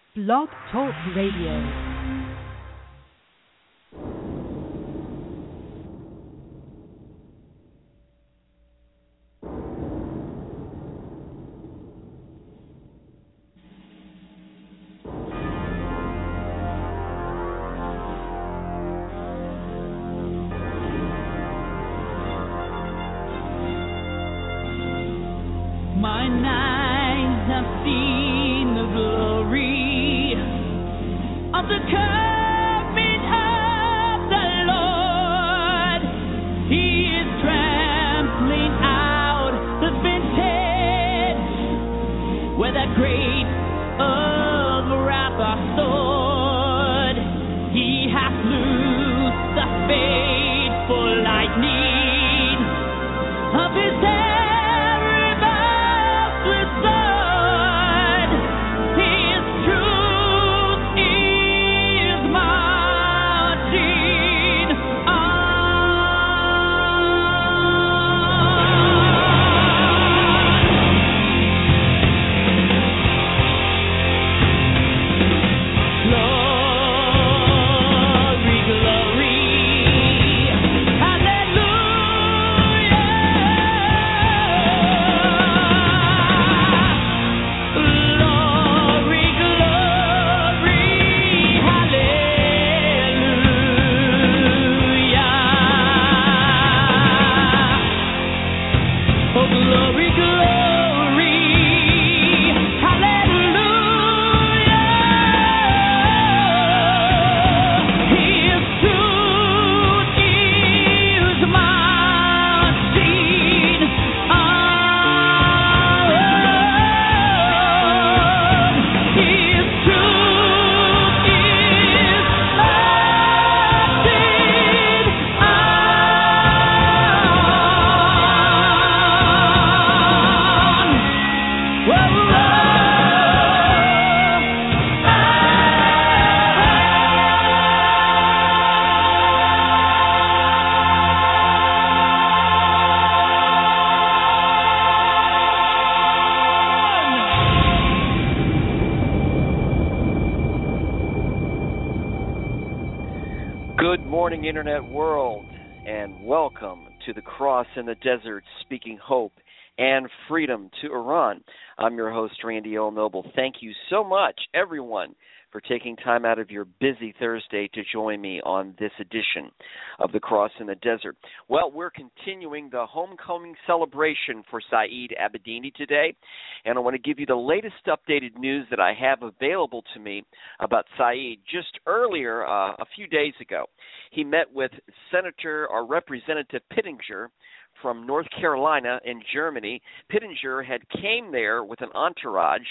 Blog Talk Radio. Internet world, and welcome to the Cross in the Desert, speaking hope and freedom to Iran. I'm your host, Randy L. Noble. Thank you so much, everyone, for taking time out of your busy Thursday to join me on this edition of the Cross in the Desert. Well, we're continuing the homecoming celebration for Saeed Abedini today, and I want to give you the latest updated news that I have available to me about Saeed. Just earlier, a few days ago, he met with Senator or Representative Pittenger from North Carolina in Germany. Pittenger had came there with an entourage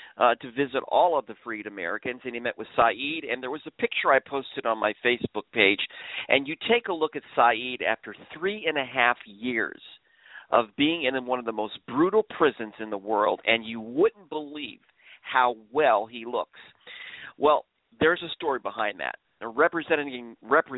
to visit all of the freed Americans, and he met with Saeed, and there was a picture I posted on my Facebook page, and you take a look at Saeed after 3.5 years of being in one of the most brutal prisons in the world, and you wouldn't believe how well he looks. Well, there's a story behind that. Representative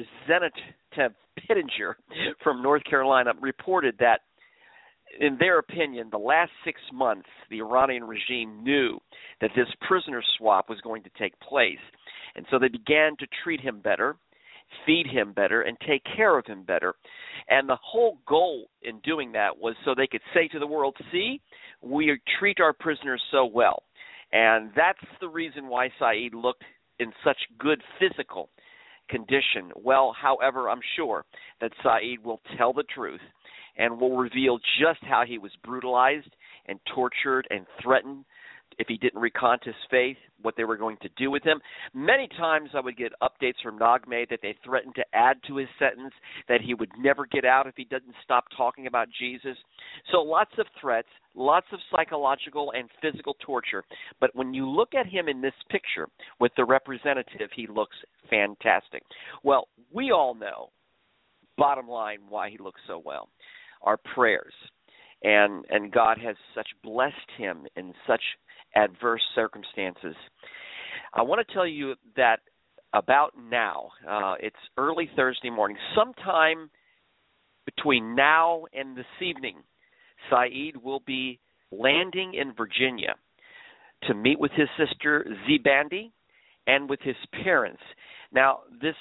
Pittenger from North Carolina reported that, in their opinion, the last 6 months, the Iranian regime knew that this prisoner swap was going to take place. And so they began to treat him better, feed him better, and take care of him better. And the whole goal in doing that was so they could say to the world, see, we treat our prisoners so well. And that's the reason why Saeed looked in such good physical condition. Well, however, I'm sure that Saeed will tell the truth and will reveal just how he was brutalized and tortured and threatened if he didn't recant his faith, what they were going to do with him. Many times I would get updates from Nagme that they threatened to add to his sentence, that he would never get out if he didn't stop talking about Jesus. So lots of threats, lots of psychological and physical torture. But when you look at him in this picture with the representative, he looks fantastic. Well, we all know, bottom line, why he looks so well. Our prayers. And God has such blessed him in such adverse circumstances. I want to tell you that about now, it's early Thursday morning, sometime between now and this evening, Saeed will be landing in Virginia to meet with his sister Zibandi and with his parents. Now, this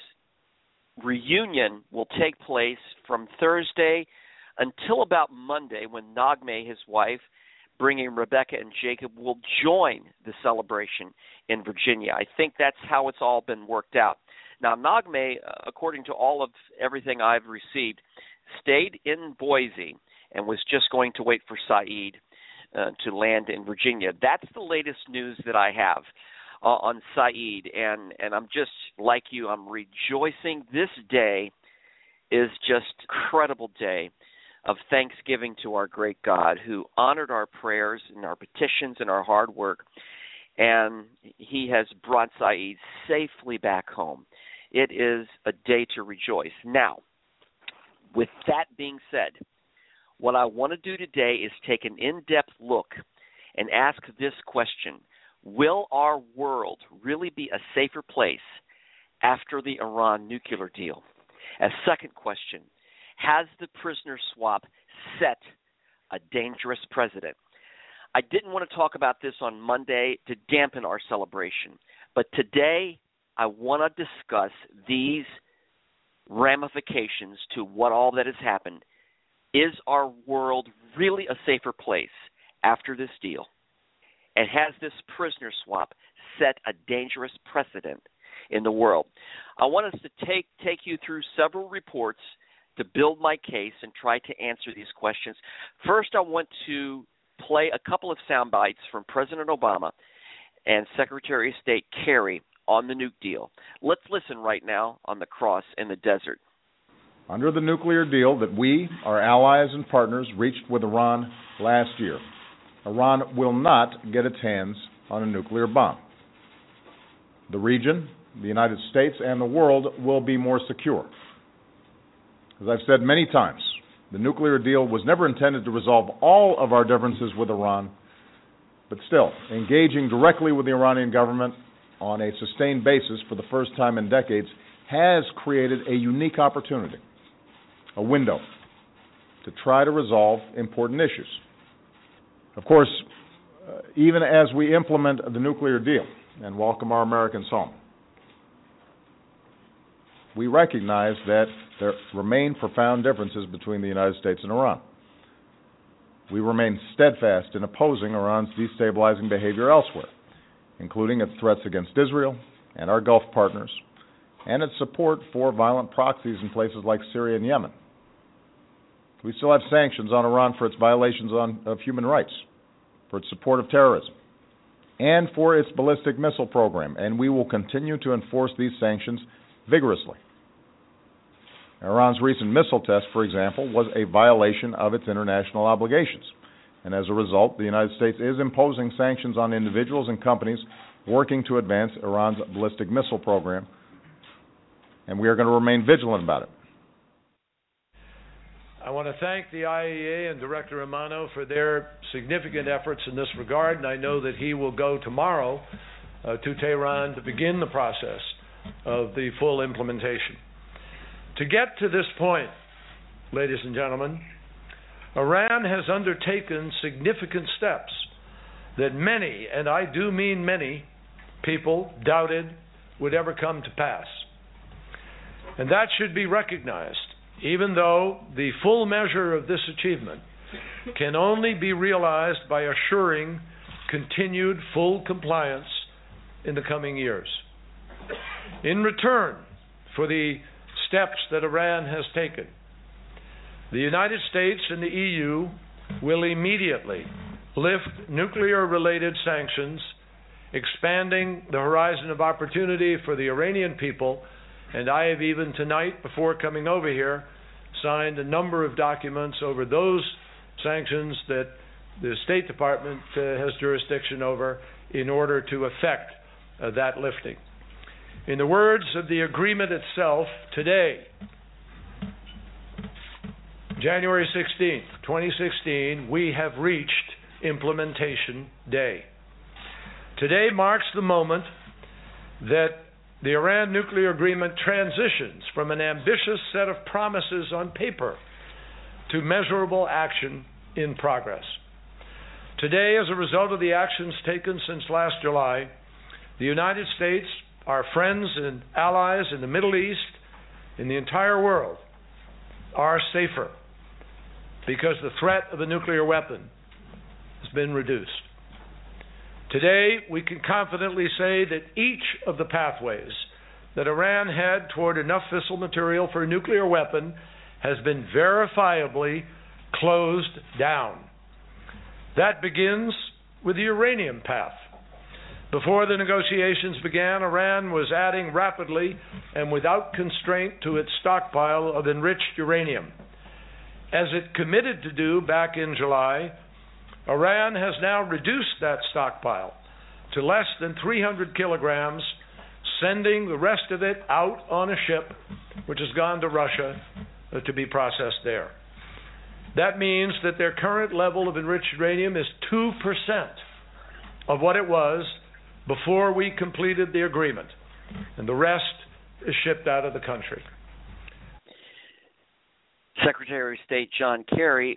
reunion will take place from Thursday until about Monday, when Naghmeh, his wife, bringing Rebecca and Jacob, will join the celebration in Virginia. I think that's how it's all been worked out. Now, Naghmeh, according to all of everything I've received, stayed in Boise and was just going to wait for Saeed to land in Virginia. That's the latest news that I have on Saeed, and I'm just like you. I'm rejoicing. This day is just an incredible day of thanksgiving to our great God, who honored our prayers and our petitions and our hard work, and he has brought Saeed safely back home. It is a day to rejoice. Now, with that being said, what I want to do today is take an in-depth look and ask this question: will our world really be a safer place after the Iran nuclear deal? As second question, has the prisoner swap set a dangerous precedent? I didn't want to talk about this on Monday to dampen our celebration, but today I want to discuss these ramifications to what all that has happened. Is our world really a safer place after this deal? And has this prisoner swap set a dangerous precedent in the world? I want us to take you through several reports to build my case and try to answer these questions. First, I want to play a couple of sound bites from President Obama and Secretary of State Kerry on the nuke deal. Let's listen right now on the cross in the desert. Under the nuclear deal that we, our allies and partners, reached with Iran last year, Iran will not get its hands on a nuclear bomb. The region, the United States, and the world will be more secure. As I've said many times, the nuclear deal was never intended to resolve all of our differences with Iran, but still, engaging directly with the Iranian government on a sustained basis for the first time in decades has created a unique opportunity, a window, to try to resolve important issues. Of course, even as we implement the nuclear deal and welcome our Americans home, we recognize that there remain profound differences between the United States and Iran. We remain steadfast in opposing Iran's destabilizing behavior elsewhere, including its threats against Israel and our Gulf partners, and its support for violent proxies in places like Syria and Yemen. We still have sanctions on Iran for its violations of human rights, for its support of terrorism, and for its ballistic missile program, and we will continue to enforce these sanctions vigorously. Iran's recent missile test, for example, was a violation of its international obligations, and as a result, the United States is imposing sanctions on individuals and companies working to advance Iran's ballistic missile program, and we are going to remain vigilant about it. I want to thank the IAEA and Director Amano for their significant efforts in this regard, and I know that he will go tomorrow to Tehran to begin the process of the full implementation. To get to this point, ladies and gentlemen, Iran has undertaken significant steps that many, and I do mean many, people doubted would ever come to pass. And that should be recognized, even though the full measure of this achievement can only be realized by assuring continued full compliance in the coming years. In return for the steps that Iran has taken, the United States and the EU will immediately lift nuclear-related sanctions, expanding the horizon of opportunity for the Iranian people. And I have even tonight, before coming over here, signed a number of documents over those sanctions that the State Department has jurisdiction over in order to effect that lifting. In the words of the agreement itself, today, January 16th, 2016, we have reached implementation day. Today marks the moment that the Iran nuclear agreement transitions from an ambitious set of promises on paper to measurable action in progress. Today, as a result of the actions taken since last July, the United States, our friends and allies in the Middle East, in the entire world, are safer because the threat of a nuclear weapon has been reduced. Today, we can confidently say that each of the pathways that Iran had toward enough fissile material for a nuclear weapon has been verifiably closed down. That begins with the uranium path. Before the negotiations began, Iran was adding rapidly and without constraint to its stockpile of enriched uranium. As it committed to do back in July, Iran has now reduced that stockpile to less than 300 kilograms, sending the rest of it out on a ship which has gone to Russia to be processed there. That means that their current level of enriched uranium is 2% of what it was before we completed the agreement, and the rest is shipped out of the country. Secretary of State John Kerry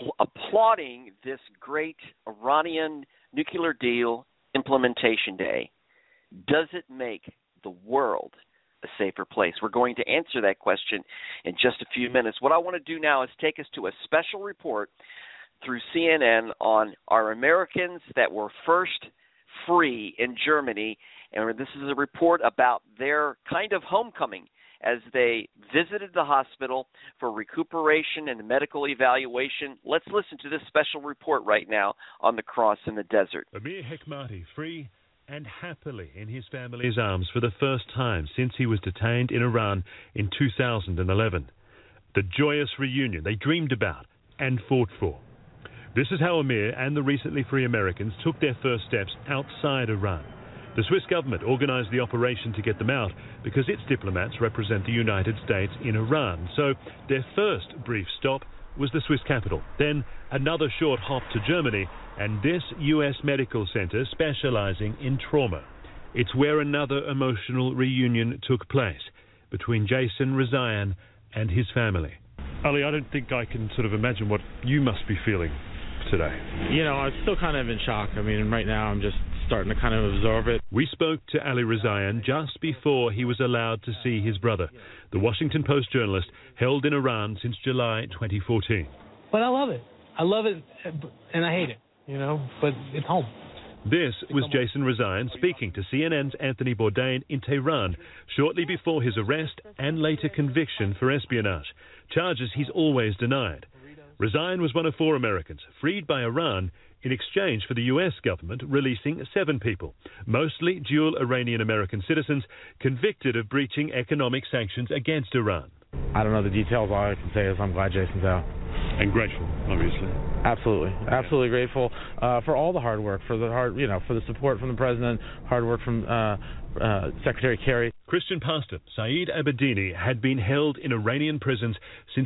applauding this great Iranian nuclear deal implementation day. Does it make the world a safer place? We're going to answer that question in just a few minutes. What I want to do now is take us to a special report through CNN on our Americans that were first free in Germany, and this is a report about their kind of homecoming as they visited the hospital for recuperation and medical evaluation. Let's listen to this special report right now on the cross in the desert. Amir Hekmati, free and happily in his family's arms for the first time since he was detained in Iran in 2011. The joyous reunion they dreamed about and fought for. This is how Amir and the recently free Americans took their first steps outside Iran. The Swiss government organized the operation to get them out because its diplomats represent the United States in Iran. So their first brief stop was the Swiss capital, then another short hop to Germany, and this U.S. medical center specializing in trauma. It's where another emotional reunion took place between Jason Rezaian and his family. Ali, I don't think I can sort of imagine what you must be feeling today. You know, I'm still kind of in shock. I mean, right now I'm just starting to kind of absorb it. We spoke to Ali Rezaian just before he was allowed to see his brother, the Washington Post journalist held in Iran since July 2014. But I love it. I love it, and I hate it, you know, but it's home. This was Jason Rezaian speaking to CNN's Anthony Bourdain in Tehran shortly before his arrest and later conviction for espionage, charges he's always denied. Rezaian was one of 4 Americans freed by Iran in exchange for the U.S. government releasing 7 people, mostly dual Iranian-American citizens convicted of breaching economic sanctions against Iran. I don't know the details. All I can say is I'm glad Jason's out. And grateful, obviously. Absolutely grateful for all the hard work, for the support from the president, hard work from Secretary Kerry. Christian pastor Saeed Abedini had been held in Iranian prisons since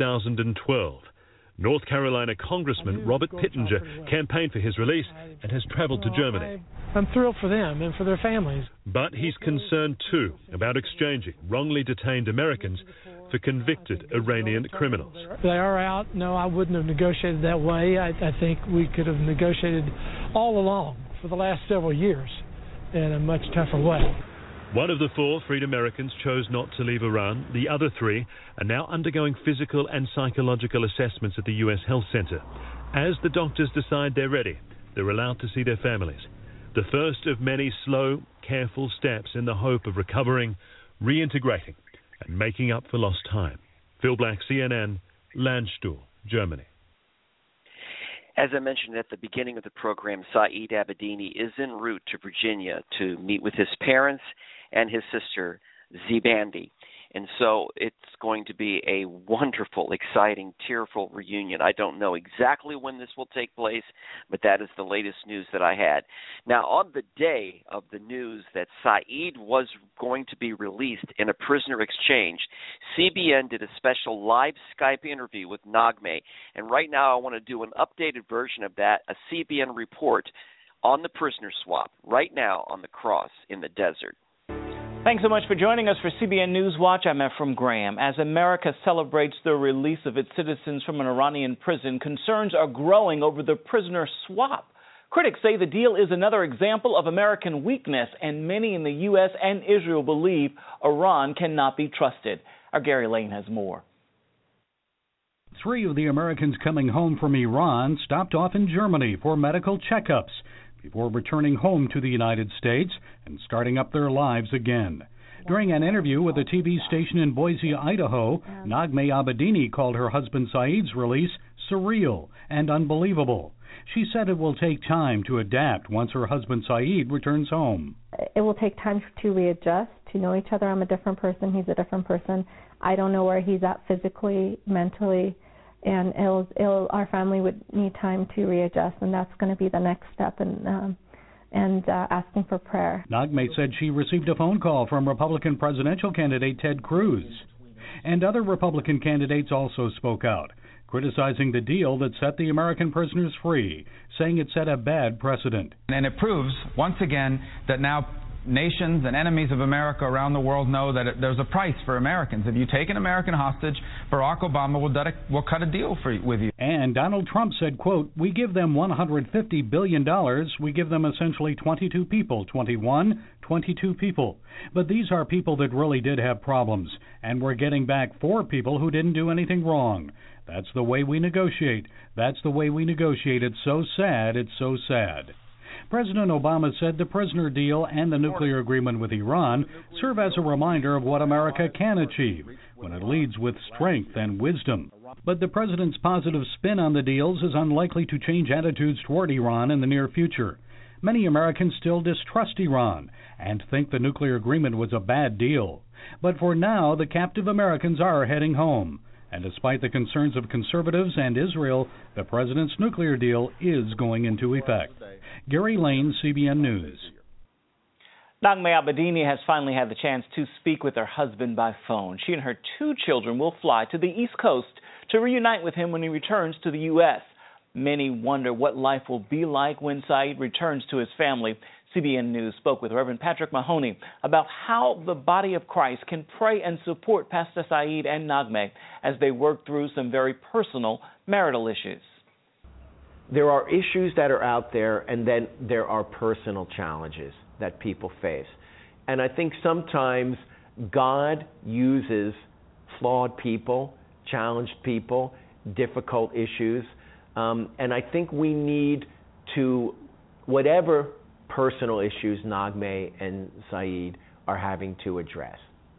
2012. North Carolina Congressman Robert Pittenger campaigned for his release and has traveled to Germany. I'm thrilled for them and for their families. But he's concerned, too, about exchanging wrongly detained Americans for convicted Iranian criminals. They are out. No, I wouldn't have negotiated that way. I think we could have negotiated all along for the last several years in a much tougher way. One of the 4 freed Americans chose not to leave Iran. The other 3 are now undergoing physical and psychological assessments at the U.S. Health Center. As the doctors decide they're ready, they're allowed to see their families. The first of many slow, careful steps in the hope of recovering, reintegrating, and making up for lost time. Phil Black, CNN, Landstuhl, Germany. As I mentioned at the beginning of the program, Saeed Abedini is en route to Virginia to meet with his parents and his sister, Zibandi. And so it's going to be a wonderful, exciting, tearful reunion. I don't know exactly when this will take place, but that is the latest news that I had. Now, on the day of the news that Saeed was going to be released in a prisoner exchange, CBN did a special live Skype interview with Naghmeh. And right now I want to do an updated version of that, a CBN report on the prisoner swap, right now on the cross in the desert. Thanks so much for joining us for CBN News Watch. I'm Ephraim Graham. As America celebrates the release of its citizens from an Iranian prison, concerns are growing over the prisoner swap. Critics say the deal is another example of American weakness, and many in the U.S. and Israel believe Iran cannot be trusted. Our Gary Lane has more. 3 of the Americans coming home from Iran stopped off in Germany for medical checkups before returning home to the United States and starting up their lives again. During an interview with a TV station in Boise, Idaho, Naghmeh Abedini called her husband Saeed's release surreal and unbelievable. She said it will take time to adapt once her husband Saeed returns home. It will take time to readjust, to know each other. I'm a different person, he's a different person. I don't know where he's at physically, mentally, and our family would need time to readjust, and that's going to be the next step, and asking for prayer. Naghmeh said she received a phone call from Republican presidential candidate Ted Cruz. And other Republican candidates also spoke out, criticizing the deal that set the American prisoners free, saying it set a bad precedent. And it proves, once again, that now nations and enemies of America around the world know that there's a price for Americans. If you take an American hostage, Barack Obama will cut a deal with you. And Donald Trump said, quote, "We give them $150 billion. We give them essentially 22 people, 22 people. But these are people that really did have problems, and we're getting back 4 people who didn't do anything wrong. That's the way we negotiate. That's the way we negotiate. It's so sad. It's so sad." President Obama said the prisoner deal and the nuclear agreement with Iran serve as a reminder of what America can achieve when it leads with strength and wisdom. But the president's positive spin on the deals is unlikely to change attitudes toward Iran in the near future. Many Americans still distrust Iran and think the nuclear agreement was a bad deal. But for now, the captive Americans are heading home. And despite the concerns of conservatives and Israel, the president's nuclear deal is going into effect. Gary Lane, CBN News. Naghmeh Abedini has finally had the chance to speak with her husband by phone. She and her 2 children will fly to the East Coast to reunite with him when he returns to the U.S. Many wonder what life will be like when Saeed returns to his family. CBN News spoke with Reverend Patrick Mahoney about how the body of Christ can pray and support Pastor Saeed and Naghmeh as they work through some very personal marital issues. There are issues that are out there, and then there are personal challenges that people face. And I think sometimes God uses flawed people, challenged people, difficult issues, and I think we need to, whatever personal issues Naghmeh and Saeed are having to address,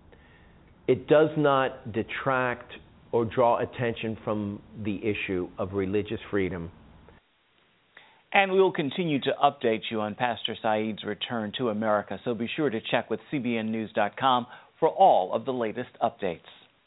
it does not detract or draw attention from the issue of religious freedom. And we will continue to update you on Pastor Saeed's return to America, so be sure to check with CBNnews.com for all of the latest updates.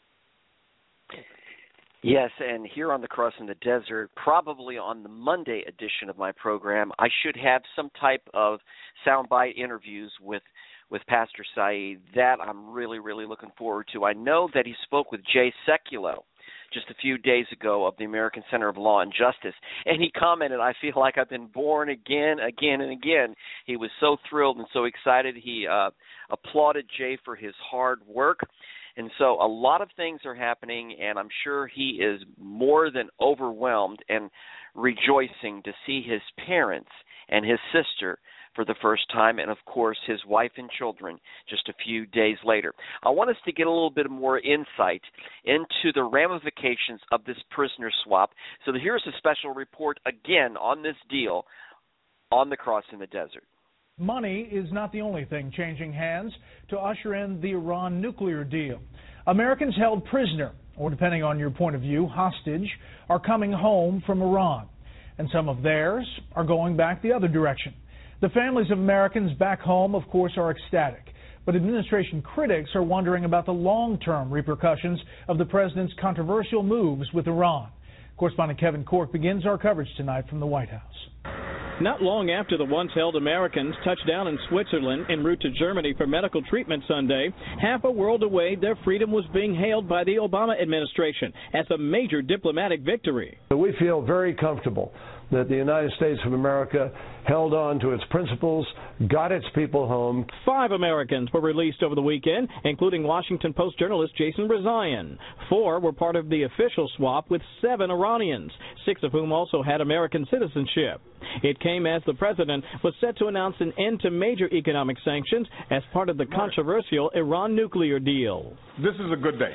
Yes, and here on the Crossing the Desert, probably on the Monday edition of my program, I should have some type of soundbite interviews with Pastor Saeed. That I'm really, really looking forward to. I know that he spoke with Jay Sekulow just a few days ago of the American Center of Law and Justice, and he commented, "I feel like I've been born again and again." He was so thrilled and so excited. He applauded Jay for his hard work. And so a lot of things are happening, and I'm sure he is more than overwhelmed and rejoicing to see his parents and his sister for the first time, and, of course, his wife and children just a few days later. I want us to get a little bit more insight into the ramifications of this prisoner swap. So here's a special report again on this deal on the Crossing the Desert. Money is not the only thing changing hands to usher in the Iran nuclear deal. Americans held prisoner, or depending on your point of view, hostage, are coming home from Iran. And some of theirs are going back the other direction. The families of Americans back home, of course, are ecstatic. But administration critics are wondering about the long-term repercussions of the president's controversial moves with Iran. Correspondent Kevin Cork begins our coverage tonight from the White House. Not long after the once-held Americans touched down in Switzerland en route to Germany for medical treatment Sunday, half a world away, their freedom was being hailed by the Obama administration as a major diplomatic victory. We feel very comfortable that the United States of America held on to its principles, got its people home. 5 Americans were released over the weekend, including Washington Post journalist Jason Rezaian. 4 were part of the official swap with 7 Iranians, 6 of whom also had American citizenship. It came as the president was set to announce an end to major economic sanctions as part of the controversial Iran nuclear deal. This is a good day,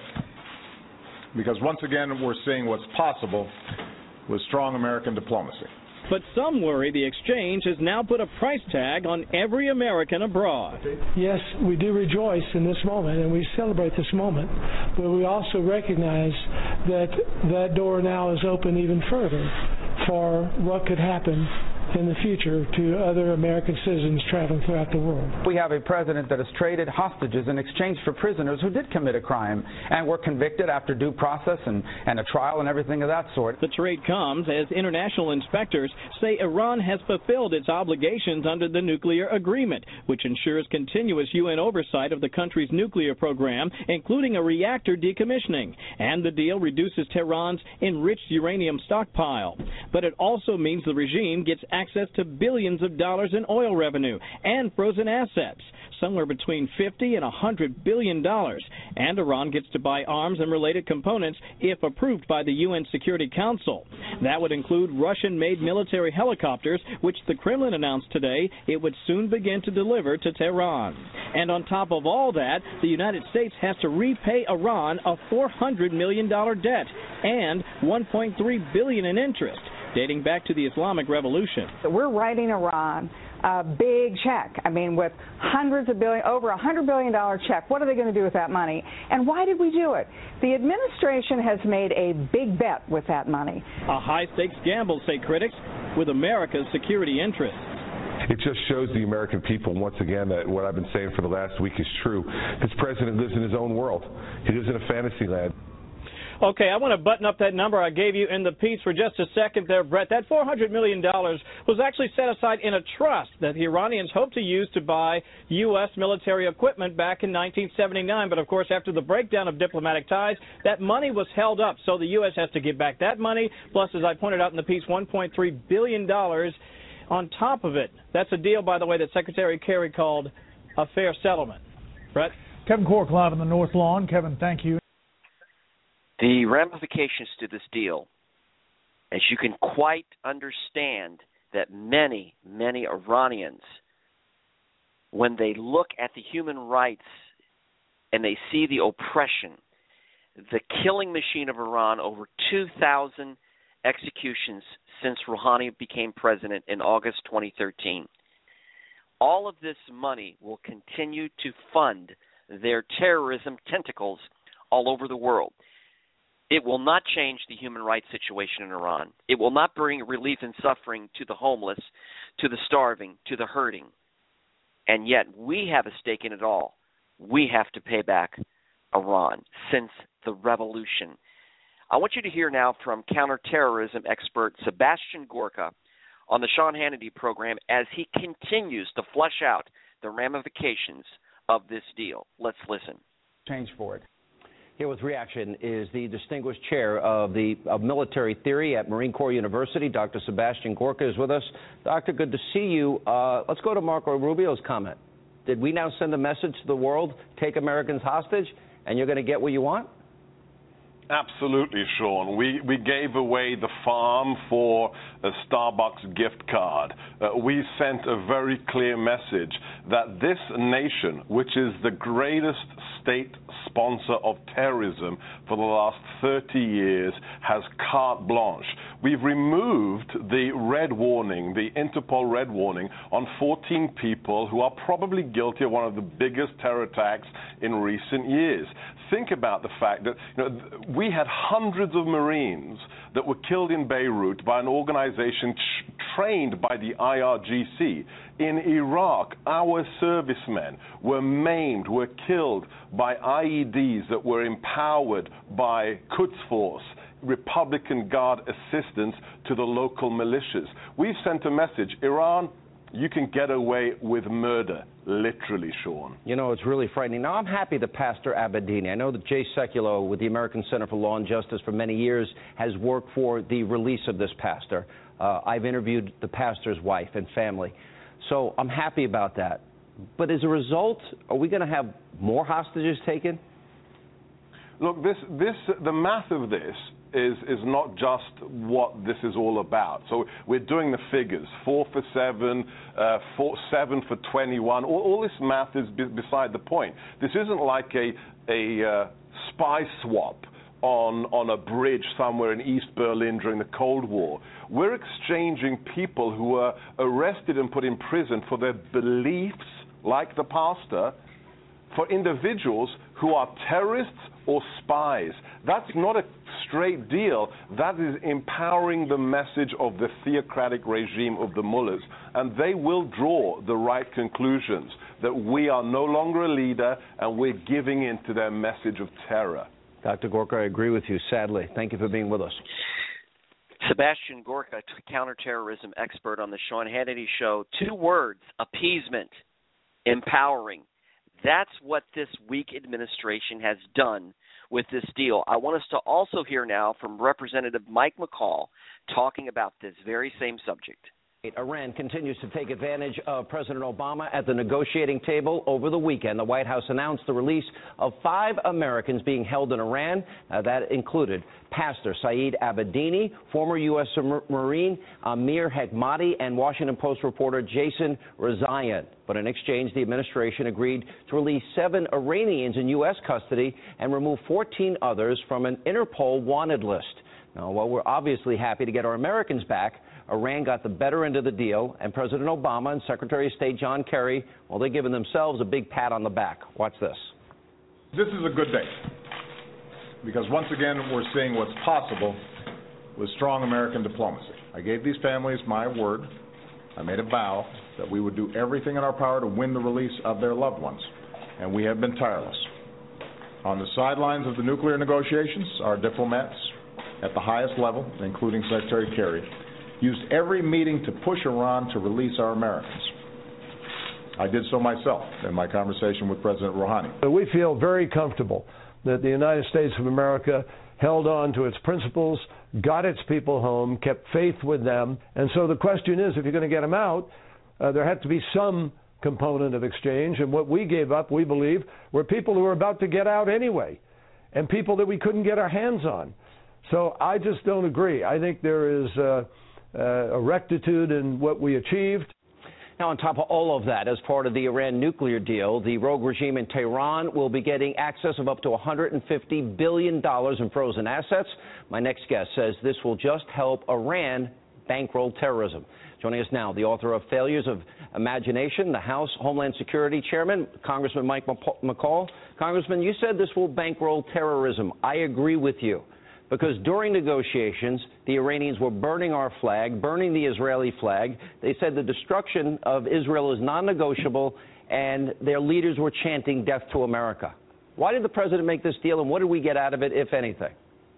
because once again we're seeing what's possible with strong American diplomacy. But some worry the exchange has now put a price tag on every American abroad. Yes, we do rejoice in this moment, and we celebrate this moment, but we also recognize that that door now is open even further for what could happen in the future to other American citizens traveling throughout the world. We have a president that has traded hostages in exchange for prisoners who did commit a crime and were convicted after due process and a trial and everything of that sort. The trade comes as international inspectors say Iran has fulfilled its obligations under the nuclear agreement, which ensures continuous UN oversight of the country's nuclear program, including a reactor decommissioning. And the deal reduces Tehran's enriched uranium stockpile. But it also means the regime gets access to billions of dollars in oil revenue and frozen assets, somewhere between $50 and $100 billion. And Iran gets to buy arms and related components if approved by the UN Security Council. That would include Russian-made military helicopters, which the Kremlin announced today it would soon begin to deliver to Tehran. And on top of all that, the United States has to repay Iran a $400 million debt and $1.3 billion in interest, dating back to the Islamic Revolution. We're writing Iran a big check. I mean, with hundreds of billion, over $100 billion check. What are they going to do with that money? And why did we do it? The administration has made a big bet with that money. A high-stakes gamble, say critics, with America's security interests. It just shows the American people, once again, that what I've been saying for the last week is true. This president lives in his own world. He lives in a fantasy land. Okay, I want to button up that number I gave you in the piece for just a second there, Brett. That $400 million was actually set aside in a trust that the Iranians hoped to use to buy U.S. military equipment back in 1979. But, of course, after the breakdown of diplomatic ties, that money was held up. So the U.S. has to give back that money, plus, as I pointed out in the piece, $1.3 billion on top of it. That's a deal, by the way, that Secretary Kerry called a fair settlement. Brett? Kevin Cork live on the North Lawn. Kevin, thank you. The ramifications to this deal, as you can quite understand, that many, many Iranians, when they look at the human rights and they see the oppression, the killing machine of Iran, over 2,000 executions since Rouhani became president in August 2013. All of this money will continue to fund their terrorism tentacles all over the world. It will not change the human rights situation in Iran. It will not bring relief and suffering to the homeless, to the starving, to the hurting. And yet we have a stake in it all. We have to pay back Iran since the revolution. I want you to hear now from counterterrorism expert Sebastian Gorka on the Sean Hannity program as he continues to flesh out the ramifications of this deal. Let's listen. Change for it. Here with reaction is the distinguished chair of military theory at Marine Corps University. Dr. Sebastian Gorka is with us. Doctor, good to see you. Let's go to Marco Rubio's comment. Did we now send a message to the world, take Americans hostage, and you're going to get what you want? Absolutely, Sean. We gave away the farm for a Starbucks gift card. We sent a very clear message that this nation, which is the greatest state sponsor of terrorism for the last 30 years, has carte blanche. We've removed the red warning, the Interpol red warning, on 14 people who are probably guilty of one of the biggest terror attacks in recent years. Think about the fact that we had hundreds of Marines that were killed in Beirut by an organization trained by the IRGC. In Iraq, our servicemen were maimed, were killed by IEDs that were empowered by Quds Force, Republican Guard assistance to the local militias. We've sent a message, Iran, you can get away with murder, literally, Sean. You know, it's really frightening. Now, I'm happy that Pastor Abedini, I know that Jay Sekulow with the American Center for Law and Justice for many years has worked for the release of this pastor. I've interviewed the pastor's wife and family. So I'm happy about that. But as a result, are we going to have more hostages taken? Look, the math of this is not just what this is all about. So we're doing the figures, 4 for 7, 7 for 21. All this math is beside the point. This isn't like a spy swap on a bridge somewhere in East Berlin during the Cold War. We're exchanging people who are arrested and put in prison for their beliefs, like the pastor, for individuals who are terrorists or spies. That's not a straight deal. That is empowering the message of the theocratic regime of the mullahs. And they will draw the right conclusions that we are no longer a leader and we're giving in to their message of terror. Dr. Gorka, I agree with you, sadly. Thank you for being with us. Sebastian Gorka, counterterrorism expert on the Sean Hannity Show. 2 words: appeasement, empowering. That's what this weak administration has done with this deal. I want us to also hear now from Representative Mike McCaul talking about this very same subject. Iran continues to take advantage of President Obama at the negotiating table. Over the weekend, the White House announced the release of 5 Americans being held in Iran. That included Pastor Saeed Abedini, former U.S. Marine Amir Hekmati, and Washington Post reporter Jason Rezaian. But in exchange, the administration agreed to release 7 Iranians in U.S. custody and remove 14 others from an Interpol wanted list. Now, while we're obviously happy to get our Americans back, Iran got the better end of the deal, and President Obama and Secretary of State John Kerry, well, they're giving themselves a big pat on the back. Watch this. This is a good day, because once again, we're seeing what's possible with strong American diplomacy. I gave these families my word. I made a vow that we would do everything in our power to win the release of their loved ones, and we have been tireless. On the sidelines of the nuclear negotiations, our diplomats at the highest level, including Secretary Kerry, used every meeting to push Iran to release our Americans. I did so myself in my conversation with President Rouhani. We feel very comfortable that the United States of America held on to its principles, got its people home, kept faith with them. And so the question is, if you're going to get them out, there had to be some component of exchange. And what we gave up, we believe, were people who were about to get out anyway, and people that we couldn't get our hands on. So I just don't agree. I think there is a rectitude in what we achieved. Now, on top of all of that, as part of the Iran nuclear deal, the rogue regime in Tehran will be getting access of up to $150 billion in frozen assets. My next guest says this will just help Iran bankroll terrorism. Joining us now, the author of Failures of Imagination, the House Homeland Security Chairman, Congressman Mike McCaul. Congressman, you said this will bankroll terrorism. I agree with you. Because during negotiations, the Iranians were burning our flag, burning the Israeli flag. They said the destruction of Israel is non-negotiable, and their leaders were chanting death to America. Why did the president make this deal, and what did we get out of it, if anything?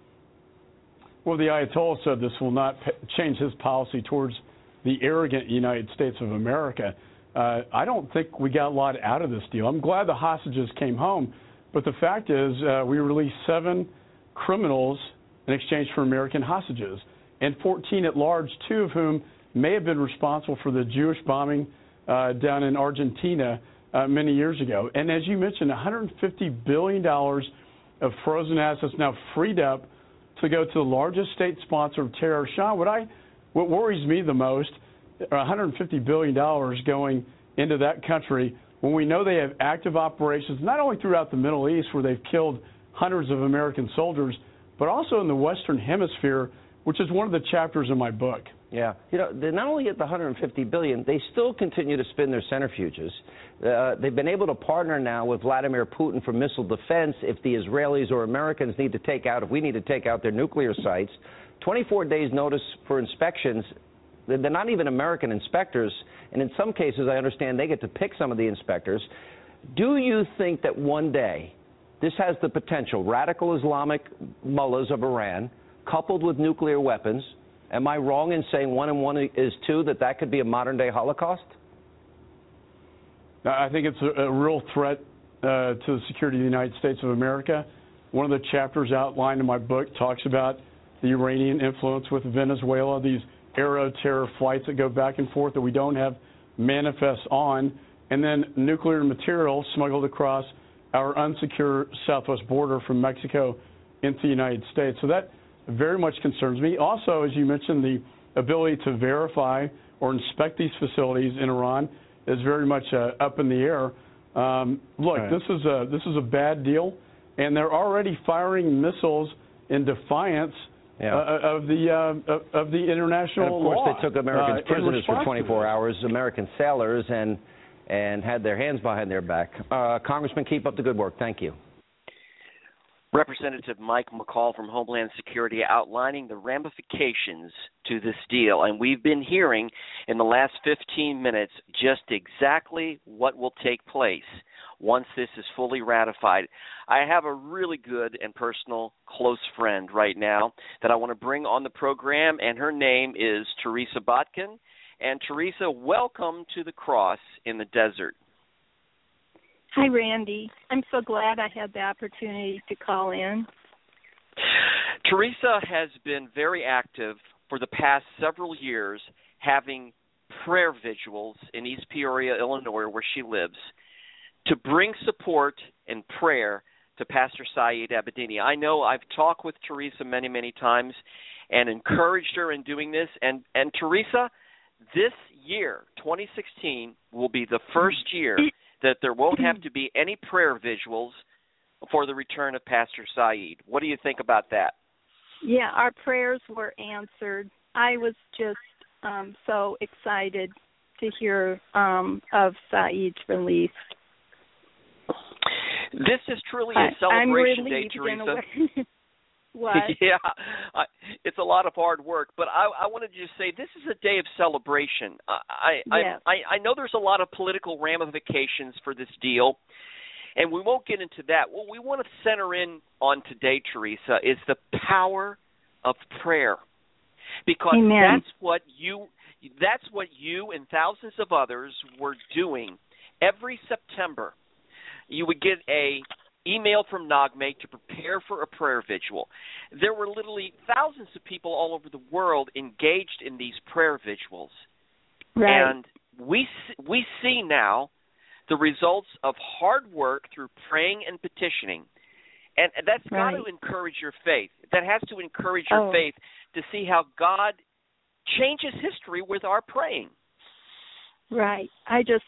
Well, the Ayatollah said this will not change his policy towards the arrogant United States of America. I don't think we got a lot out of this deal. I'm glad the hostages came home, but the fact is we released 7 criminals in exchange for American hostages, and 14 at large, 2 of whom may have been responsible for the Jewish bombing down in Argentina many years ago. And as you mentioned, $150 billion of frozen assets now freed up to go to the largest state sponsor of terror. Sean, what worries me the most, $150 billion going into that country when we know they have active operations not only throughout the Middle East, where they've killed hundreds of American soldiers, but also in the Western Hemisphere, which is one of the chapters in my book. Yeah. You know, they're not only at the $150 billion, they still continue to spin their centrifuges. They've been able to partner now with Vladimir Putin for missile defense if the Israelis or Americans need to take out, if we need to take out their nuclear sites. 24 days notice for inspections. They're not even American inspectors, and in some cases, I understand they get to pick some of the inspectors. Do you think that one day this has the potential, radical Islamic mullahs of Iran, coupled with nuclear weapons? Am I wrong in saying 1 and 1 is 2, that could be a modern-day Holocaust? I think it's a real threat to the security of the United States of America. One of the chapters outlined in my book talks about the Iranian influence with Venezuela, these aero terror flights that go back and forth that we don't have manifests on, and then nuclear material smuggled across our unsecure southwest border from Mexico into the United States. So that very much concerns me. Also, as you mentioned, the ability to verify or inspect these facilities in Iran is very much up in the air. Look, right. This is a bad deal, and they're already firing missiles in defiance of the international law. And of course, they took American prisoners for 24 hours, American sailors, and had their hands behind their back. Congressman, keep up the good work. Thank you. Representative Mike McCall from Homeland Security outlining the ramifications to this deal. And we've been hearing in the last 15 minutes just exactly what will take place once this is fully ratified. I have a really good and personal close friend right now that I want to bring on the program, and her name is Teresa Botkin. And Teresa, welcome to the Cross in the Desert. Hi, Randy. I'm so glad I had the opportunity to call in. Teresa has been very active for the past several years, having prayer vigils in East Peoria, Illinois, where she lives, to bring support and prayer to Pastor Saeed Abedini. I know I've talked with Teresa many, many times and encouraged her in doing this. And Teresa, this year, 2016, will be the first year that there won't have to be any prayer visuals for the return of Pastor Saeed. What do you think about that? Yeah, our prayers were answered. I was just so excited to hear of Saeed's release. This is truly a celebration day, Teresa. What? Yeah, it's a lot of hard work, but I wanted to just say this is a day of celebration. I know there's a lot of political ramifications for this deal, and we won't get into that. What we want to center in on today, Teresa, is the power of prayer, because Amen. that's what you and thousands of others were doing every September. You would get a email from NAGME to prepare for a prayer vigil. There were literally thousands of people all over the world engaged in these prayer vigils. Right. And we see now the results of hard work through praying and petitioning. And that's got to encourage your faith. That has to encourage your faith to see how God changes history with our praying. Right. I just,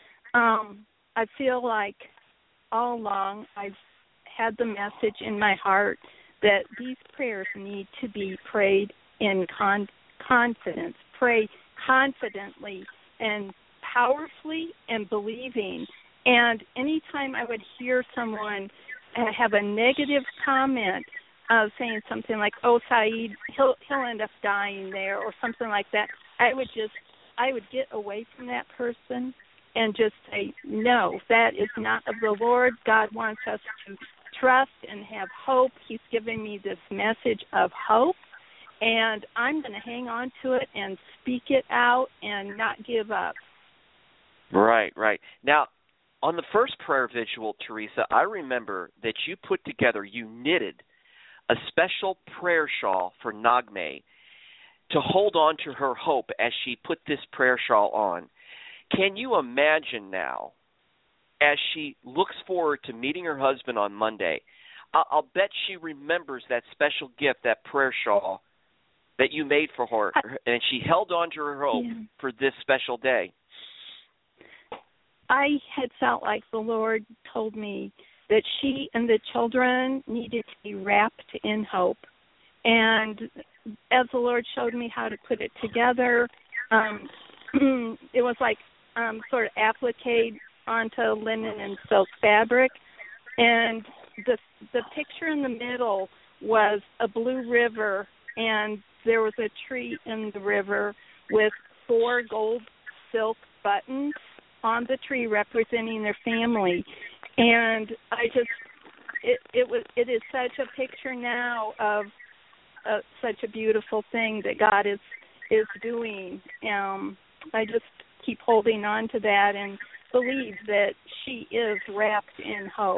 I feel like all along I've had the message in my heart that these prayers need to be prayed in confidence. Pray confidently and powerfully and believing. And anytime I would hear someone have a negative comment saying something like, "Oh, Saeed, he'll end up dying there," or something like that, I would get away from that person and just say, no, that is not of the Lord. God wants us to trust and have hope. He's giving me this message of hope, and I'm going to hang on to it and speak it out and not give up. Right. Now, on the first prayer vigil, Teresa, I remember that you knitted a special prayer shawl for NAGME to hold on to her hope as she put this prayer shawl on. Can you imagine now, as she looks forward to meeting her husband on Monday, I'll bet she remembers that special gift, that prayer shawl that you made for her, and she held on to her hope for this special day. I had felt like the Lord told me that she and the children needed to be wrapped in hope. And as the Lord showed me how to put it together, it was like sort of appliqued onto linen and silk fabric. And the picture in the middle was a blue river, and there was a tree in the river with 4 gold silk buttons on the tree representing their family. And it is such a picture now of such a beautiful thing that God is doing. I just keep holding on to that and believe that she is wrapped in hope.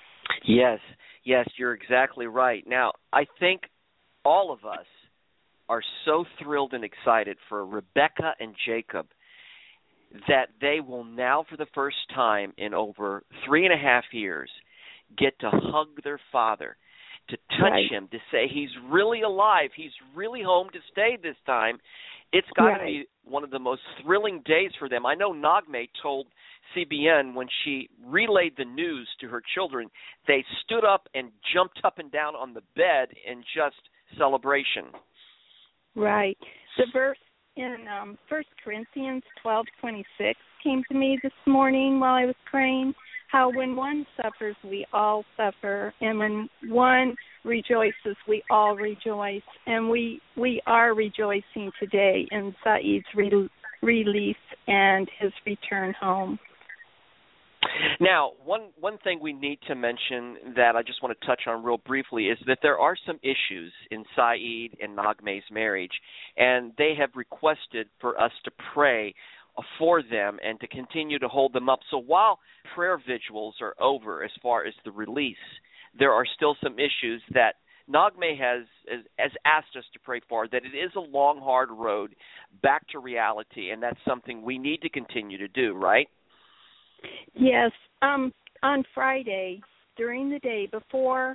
Yes, you're exactly right. Now, I think all of us are so thrilled and excited for Rebecca and Jacob that they will now, for the first time in over 3.5 years, get to hug their father, to touch him, to say he's really alive, he's really home to stay this time. It's got to be one of the most thrilling days for them. I know Naghmeh told CBN when she relayed the news to her children, they stood up and jumped up and down on the bed in just celebration. Right. The verse in 1 Corinthians 12:26 came to me this morning while I was praying, how when one suffers, we all suffer, and when one rejoices, we all rejoice. And we are rejoicing today in Saeed's release and his return home. Now, one thing we need to mention that I just want to touch on real briefly is that there are some issues in Saeed and Naghmeh's marriage, and they have requested for us to pray for them and to continue to hold them up. So while prayer vigils are over as far as the release, there are still some issues that Naghmeh has asked us to pray for, that it is a long, hard road back to reality, and that's something we need to continue to do, right? Yes. On Friday, during the day, before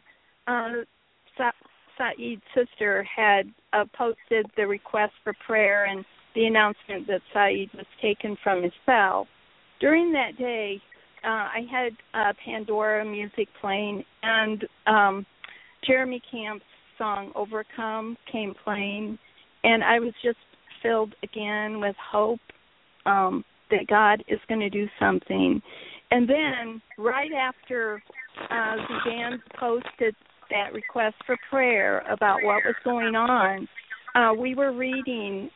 Saeed's sister had posted the request for prayer and the announcement that Saeed was taken from his cell, during that day, I had Pandora music playing, and Jeremy Camp's song Overcome came playing, and I was just filled again with hope that God is going to do something. And then right after Suzanne posted that request for prayer about what was going on, we were reading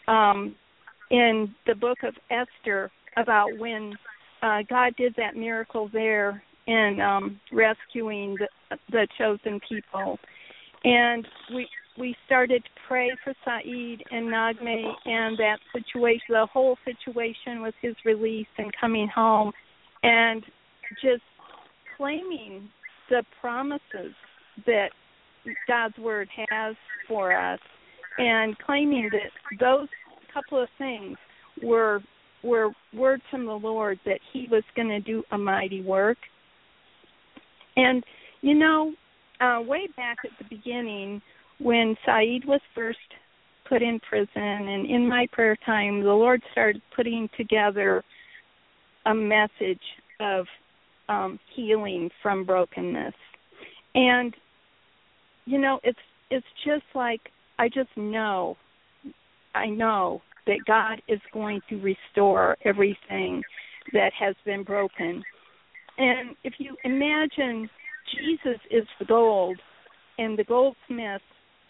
in the book of Esther about when God did that miracle there in rescuing the chosen people. And we started to pray for Saeed and Naghmeh and that situation, the whole situation with his release and coming home, and just claiming the promises that God's Word has for us, and claiming that those couple of things were words from the Lord, that He was going to do a mighty work. And, you know, way back at the beginning, when Saeed was first put in prison, and in my prayer time, the Lord started putting together a message of healing from brokenness. And, you know, it's just like I know that God is going to restore everything that has been broken. And if you imagine Jesus is the gold, and the goldsmith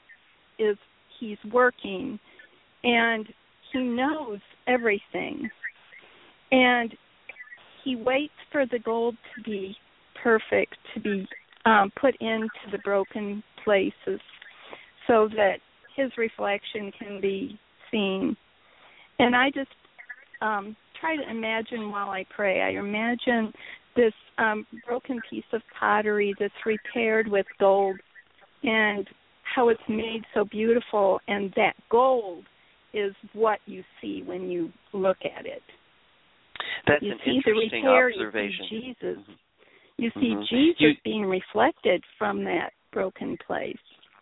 he's working, and he knows everything, and he waits for the gold to be perfect, to be put into the broken places so that his reflection can be seen. And I just try to imagine while I pray. I imagine this broken piece of pottery that's repaired with gold, and how it's made so beautiful, and that gold is what you see when you look at it. That's you an see interesting the repair, observation. You see Jesus. Mm-hmm. You see Jesus being reflected from that broken place.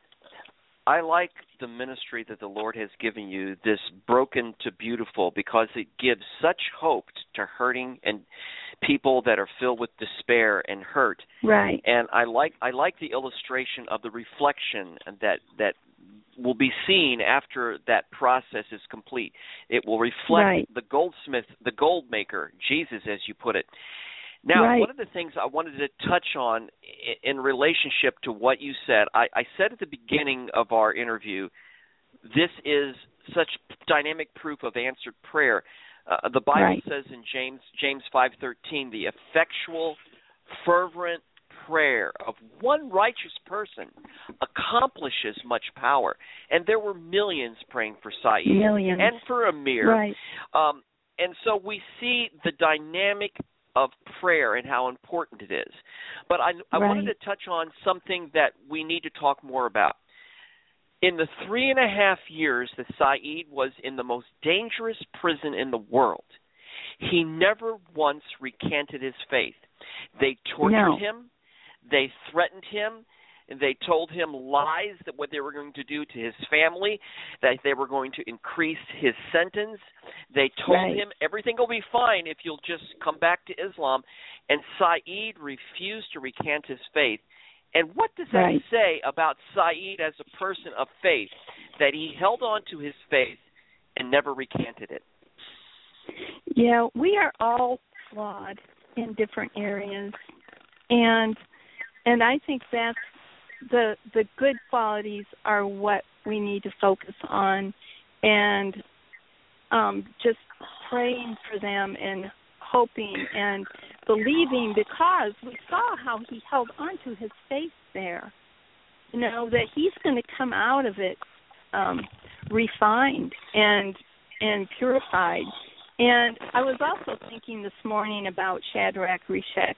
I like the ministry that the Lord has given you, this broken to beautiful, because it gives such hope to hurting and people that are filled with despair and hurt. Right. And I like the illustration of the reflection that will be seen after that process is complete. It will reflect the goldsmith, the gold maker, Jesus, as you put it. Now, one of the things I wanted to touch on in relationship to what you said, I said at the beginning of our interview, this is such dynamic proof of answered prayer. The Bible says in James 5:13, the effectual, fervent prayer of one righteous person accomplishes much power. And there were millions praying for Saeed and for Amir. Right. And so we see the dynamic of prayer and how important it is. But I wanted to touch on something that we need to talk more about. In the 3.5 years that Saeed was in the most dangerous prison in the world, he never once recanted his faith. They tortured him. They threatened him. They told him lies that what they were going to do to his family, that they were going to increase his sentence. They told him everything will be fine if you'll just come back to Islam. And Saeed refused to recant his faith. And what does that say about Saeed as a person of faith, that he held on to his faith and never recanted it? Yeah, we are all flawed in different areas. And I think that's the good qualities are what we need to focus on, and just praying for them and hoping and believing, because we saw how he held on to his faith there. You know, that he's going to come out of it refined and purified. And I was also thinking this morning about Shadrach, Meshach,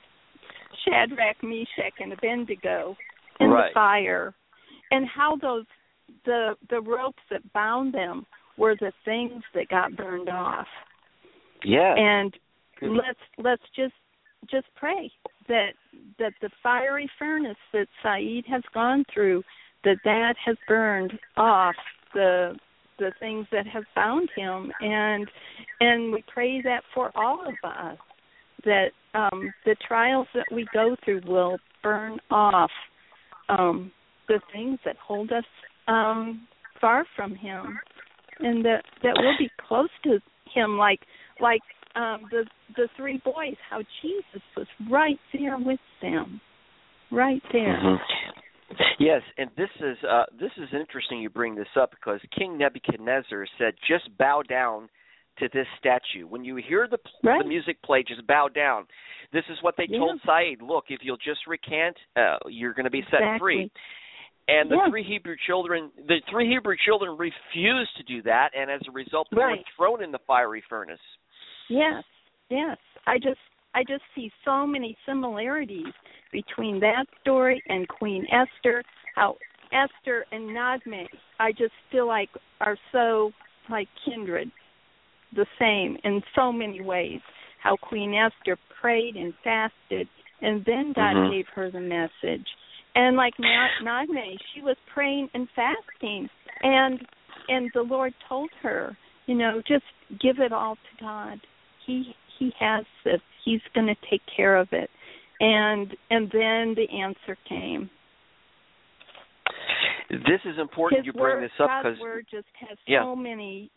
and Abednego in the fire, and how the ropes that bound them were the things that got burned off. Yeah. And let's just pray that the fiery furnace that Saeed has gone through, that has burned off the things that have bound him, and we pray that for all of us, that the trials that we go through will burn off the things that hold us far from him, and that we'll be close to him, like the three boys, how Jesus was right there with them, right there. Mm-hmm. Yes, and this is interesting you bring this up, because King Nebuchadnezzar said, just bow down to this statue. When you hear the music play, just bow down. This is what they told Saeed. Look, if you'll just recant, you're going to be set free. And the three Hebrew children refused to do that, and as a result, they were thrown in the fiery furnace. Yes. I just see so many similarities between that story and Queen Esther. How Esther and Nagme, I just feel like are so like kindred, the same in so many ways. How Queen Esther prayed and fasted, and then God gave her the message. And like Nagme, she was praying and fasting, and the Lord told her, you know, just give it all to God. He has this. He's going to take care of it. And then the answer came. This is important you bring this up, because God's word just has so many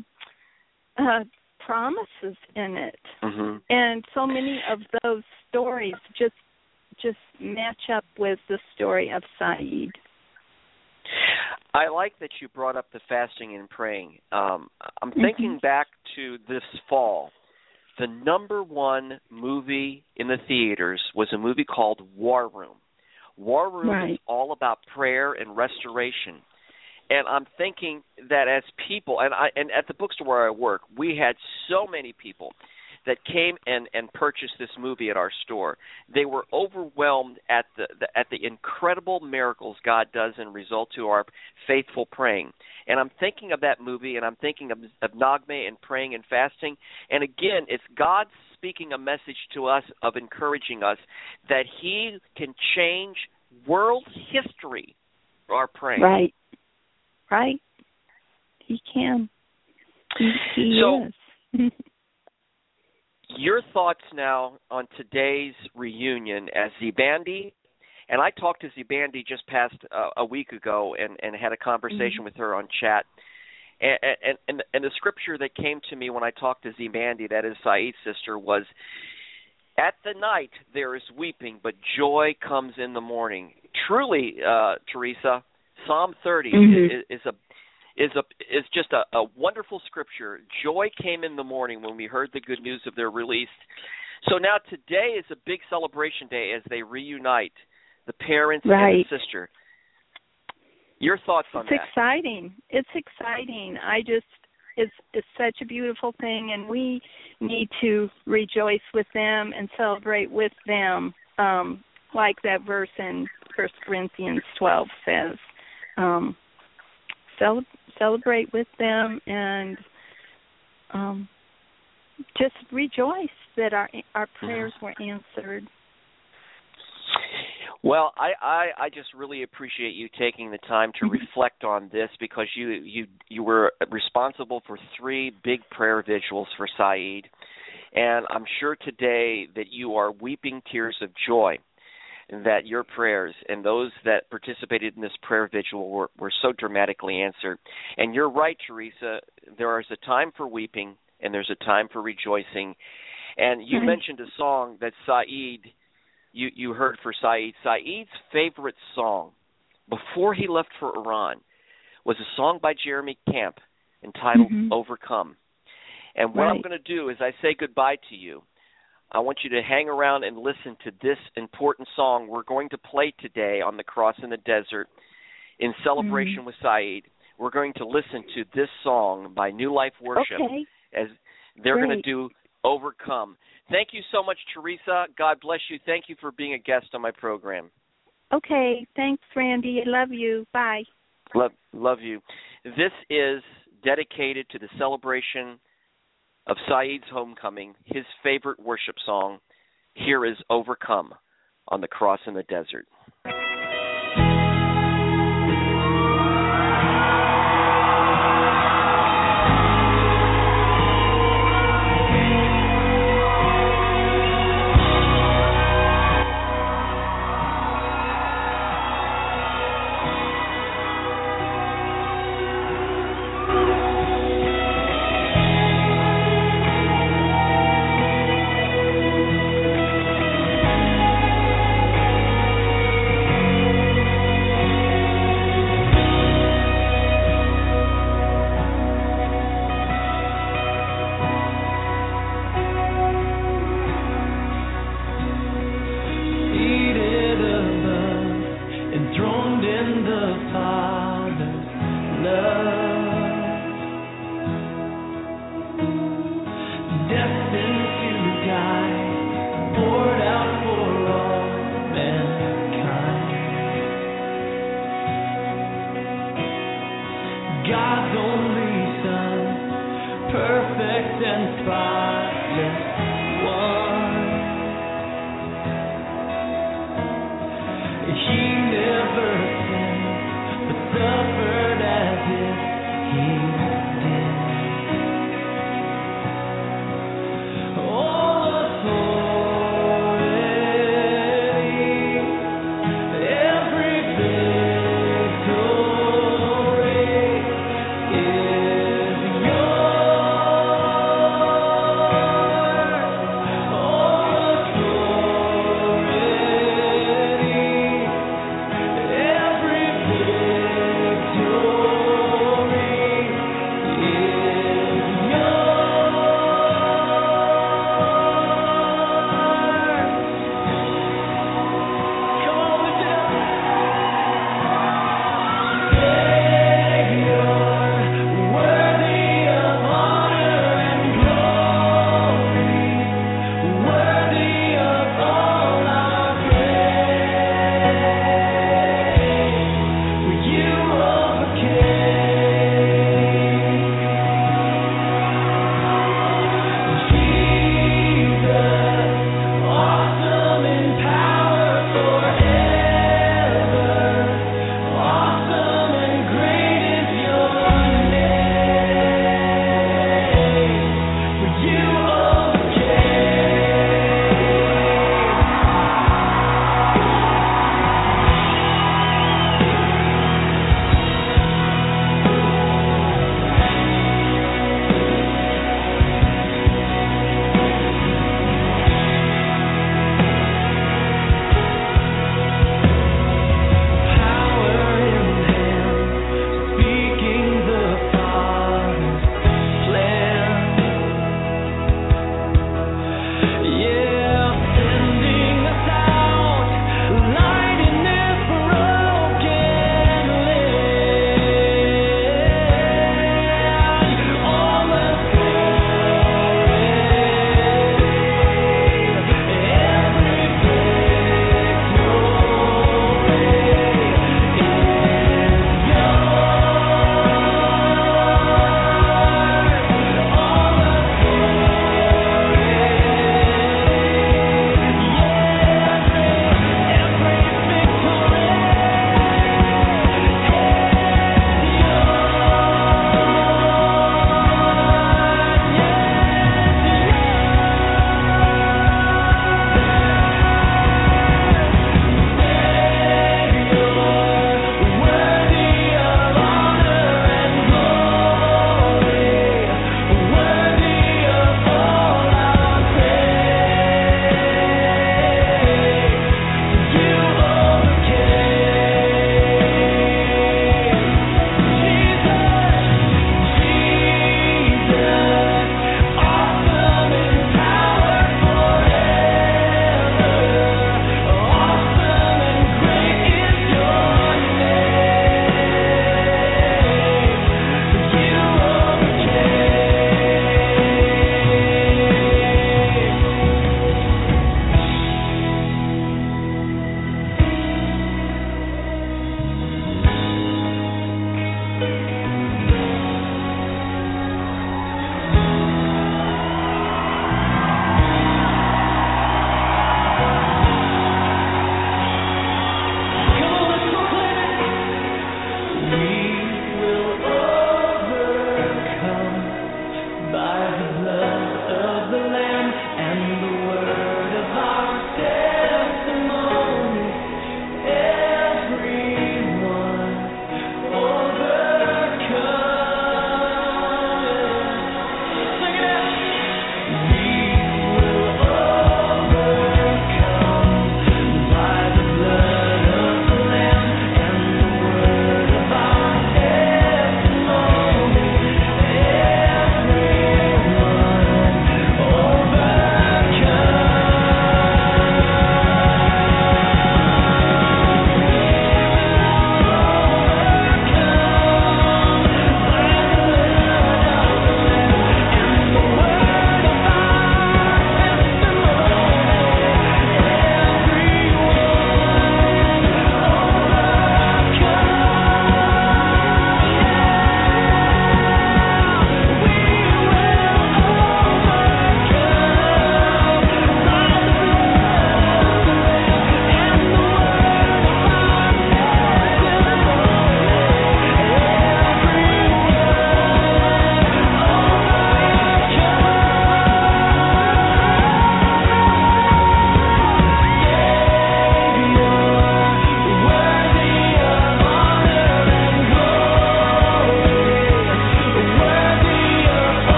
promises in it, and so many of those stories just match up with the story of Saeed. I like that you brought up the fasting and praying. I'm thinking back to this fall. The number one movie in the theaters was a movie called War Room. War Room is all about prayer and restoration. And I'm thinking that as people, and at the bookstore where I work, we had so many people that came and purchased this movie at our store. They were overwhelmed at the incredible miracles God does in result to our faithful praying. And I'm thinking of that movie, and I'm thinking of Nagme and praying and fasting. And again, it's God speaking a message to us of encouraging us that He can change world history through our praying. Right. He can. He is. Your thoughts now on today's reunion as Zibandi, and I talked to Zibandi just past a week ago and had a conversation with her on chat. And the scripture that came to me when I talked to Zibandi, that is Saeed's sister, was, at the night there is weeping, but joy comes in the morning. Truly, Teresa, Psalm 30 is just a wonderful scripture. Joy came in the morning when we heard the good news of their release. So now today is a big celebration day as they reunite, the parents and the sister. Your thoughts on that? It's exciting. It's such a beautiful thing, and we need to rejoice with them and celebrate with them, like that verse in 1 Corinthians 12 says. celebrate with them and just rejoice that our prayers were answered. Well, I just really appreciate you taking the time to reflect on this, because you were responsible for 3 big prayer vigils for Saeed, and I'm sure today that you are weeping tears of joy that your prayers and those that participated in this prayer vigil were so dramatically answered. And you're right, Teresa, there is a time for weeping and there's a time for rejoicing. And you mentioned a song that Saeed, you heard for Saeed. Saeed's favorite song before he left for Iran was a song by Jeremy Camp entitled Overcome. And what I'm going to do is I say goodbye to you. I want you to hang around and listen to this important song we're going to play today on the Cross in the Desert in celebration with Saeed. We're going to listen to this song by New Life Worship as they're going to do Overcome. Thank you so much, Teresa. God bless you. Thank you for being a guest on my program. Okay. Thanks, Randy. I love you. Bye. Love you. This is dedicated to the celebration of Saeed's homecoming, his favorite worship song. Here is Overcome on the Cross in the Desert.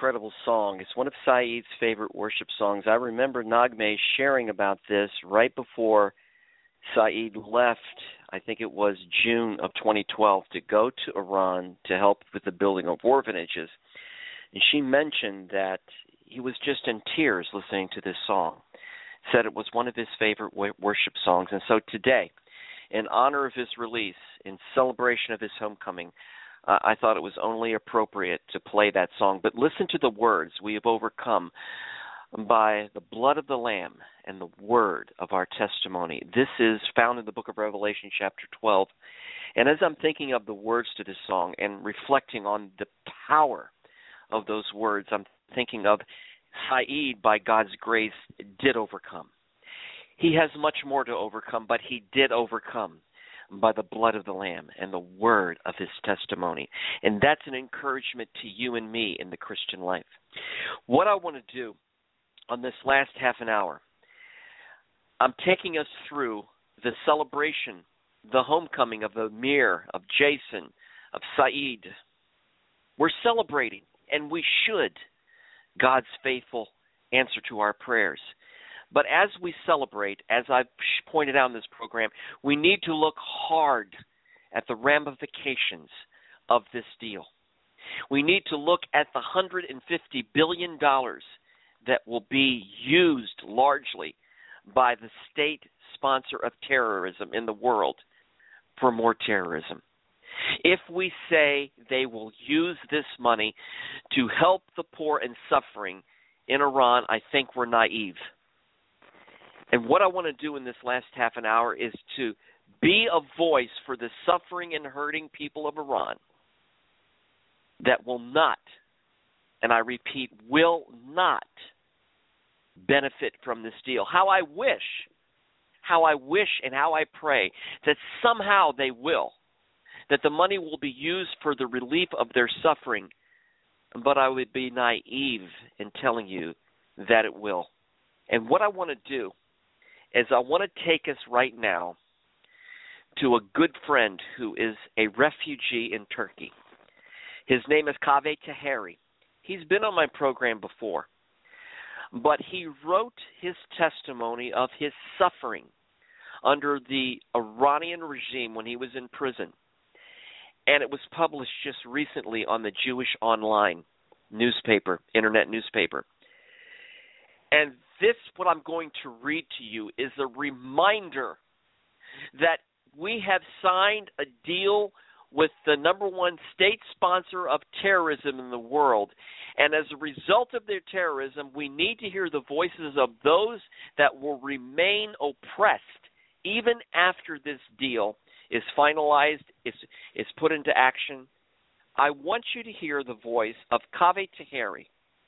incredible song. It's one of Saeed's favorite worship songs. I remember Naghmeh sharing about this right before Saeed left, I think it was June of 2012, to go to Iran to help with the building of orphanages. And she mentioned that he was just in tears listening to this song, said it was one of his favorite worship songs. And so today, in honor of his release, in celebration of his homecoming, I thought it was only appropriate to play that song. But listen to the words. We have overcome by the blood of the Lamb and the word of our testimony. This is found in the book of Revelation, chapter 12. And as I'm thinking of the words to this song and reflecting on the power of those words, I'm thinking of Saeed, by God's grace, did overcome. He has much more to overcome, but he did overcome by the blood of the Lamb and the word of his testimony. And that's an encouragement to you and me in the Christian life. What I want to do on this last half an hour, I'm taking us through the celebration, the homecoming of Amir, of Jason, of Saeed. We're celebrating, and we should, God's faithful answer to our prayers. But as we celebrate, as I've pointed out in this program, we need to look hard at the ramifications of this deal. We need to look at the $150 billion that will be used largely by the state sponsor of terrorism in the world for more terrorism. If we say they will use this money to help the poor and suffering in Iran, I think we're naive. And what I want to do in this last half an hour is to be a voice for the suffering and hurting people of Iran that will not, and I repeat, will not benefit from this deal. How I wish and how I pray that somehow they will, that the money will be used for the relief of their suffering, but I would be naive in telling you that it will. And what I want to do is I want to take us right now to a good friend who is a refugee in Turkey. His name is Kaveh Taheri. He's been on my program before, but he wrote his testimony of his suffering under the Iranian regime when he was in prison. And it was published just recently on the Jewish Online newspaper, internet newspaper. And this, what I'm going to read to you, is a reminder that we have signed a deal with the number one state sponsor of terrorism in the world. And as a result of their terrorism, we need to hear the voices of those that will remain oppressed even after this deal is finalized, is put into action. I want you to hear the voice of Kaveh Taheri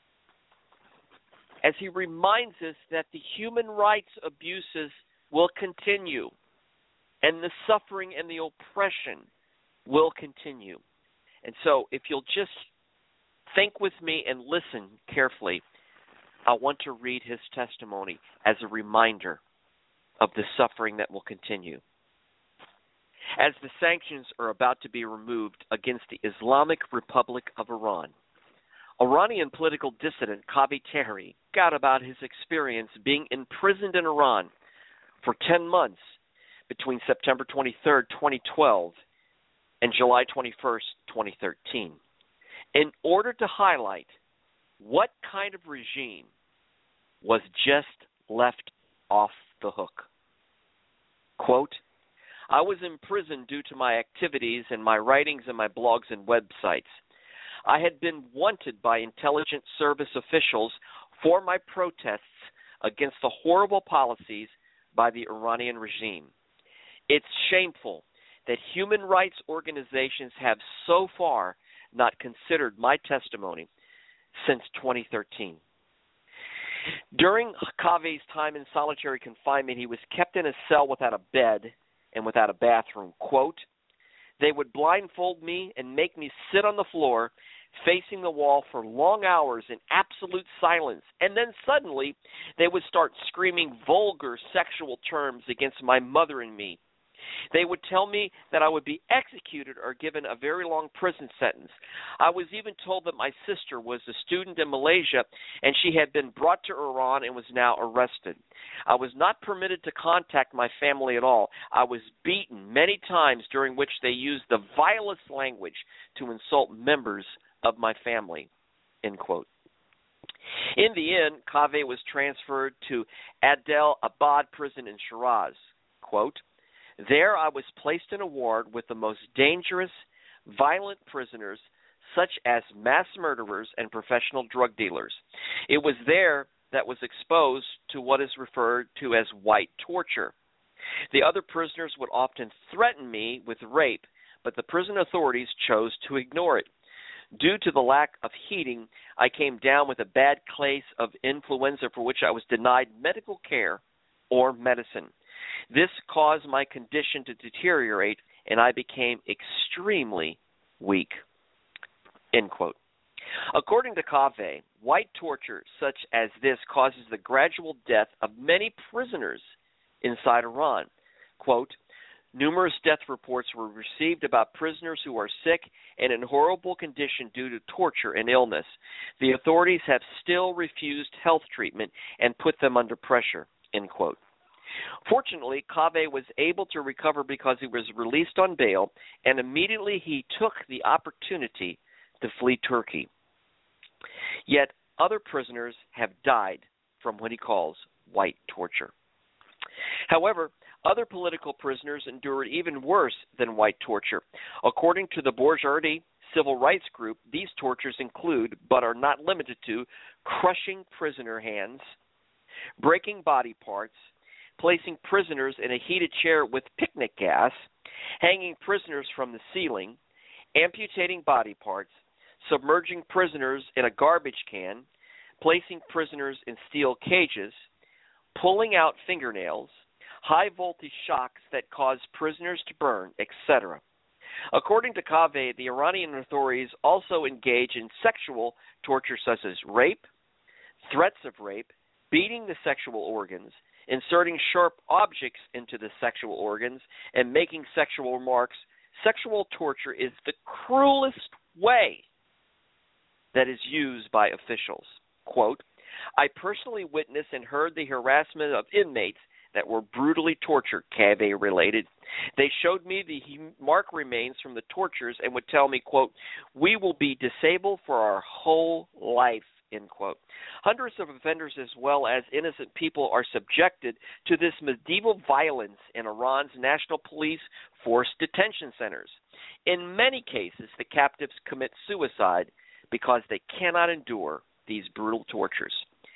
as he reminds us that the human rights abuses will continue and the suffering and the oppression will continue. And so if you'll just think with me and listen carefully, I want to read his testimony as a reminder of the suffering that will continue. As the sanctions are about to be removed against the Islamic Republic of Iran, Iranian political dissident Kaveh Taheri got about his experience being imprisoned in Iran for 10 months between September 23, 2012 and July 21, 2013, in order to highlight what kind of regime was just left off the hook. Quote, I was imprisoned due to my activities and my writings and my blogs and websites. I had been wanted by intelligence service officials for my protests against the horrible policies by the Iranian regime. It's shameful that human rights organizations have so far not considered my testimony since 2013. During Kaveh's time in solitary confinement, he was kept in a cell without a bed and without a bathroom. Quote, they would blindfold me and make me sit on the floor facing the wall for long hours in absolute silence. And then suddenly they would start screaming vulgar sexual terms against my mother and me. They would tell me that I would be executed or given a very long prison sentence. I was even told that my sister was a student in Malaysia and she had been brought to Iran and was now arrested. I was not permitted to contact my family at all. I was beaten many times, during which they used the vilest language to insult members of my family, end quote. In the end, Kaveh was transferred to Adel Abad prison in Shiraz. Quote, there I was placed in a ward with the most dangerous, violent prisoners, such as mass murderers and professional drug dealers. It was there that was exposed to what is referred to as white torture. The other prisoners would often threaten me with rape, but the prison authorities chose to ignore it. Due to the lack of heating, I came down with a bad case of influenza for which I was denied medical care or medicine. This caused my condition to deteriorate, and I became extremely weak, end quote. According to Kaveh, white torture such as this causes the gradual death of many prisoners inside Iran. Quote, numerous death reports were received about prisoners who are sick and in horrible condition due to torture and illness. The authorities have still refused health treatment and put them under pressure, end quote. Fortunately, Kaveh was able to recover because he was released on bail, and immediately he took the opportunity to flee Turkey. Yet other prisoners have died from what he calls white torture. However, other political prisoners endured even worse than white torture. According to the Borjari Civil Rights Group, these tortures include, but are not limited to, crushing prisoner hands, breaking body parts, placing prisoners in a heated chair with picnic gas, hanging prisoners from the ceiling, amputating body parts, submerging prisoners in a garbage can, placing prisoners in steel cages, pulling out fingernails, high-voltage shocks that cause prisoners to burn, etc. According to Kaveh, the Iranian authorities also engage in sexual torture such as rape, threats of rape, beating the sexual organs, inserting sharp objects into the sexual organs, and making sexual remarks. Sexual torture is the cruelest way that is used by officials. Quote, I personally witnessed and heard the harassment of inmates that were brutally tortured, Kaveh related. They showed me the mark remains from the tortures and would tell me, quote, we will be disabled for our whole life, end quote. Hundreds of offenders as well as innocent people are subjected to this medieval violence in Iran's national police forced detention centers. In many cases, the captives commit suicide because they cannot endure these brutal tortures.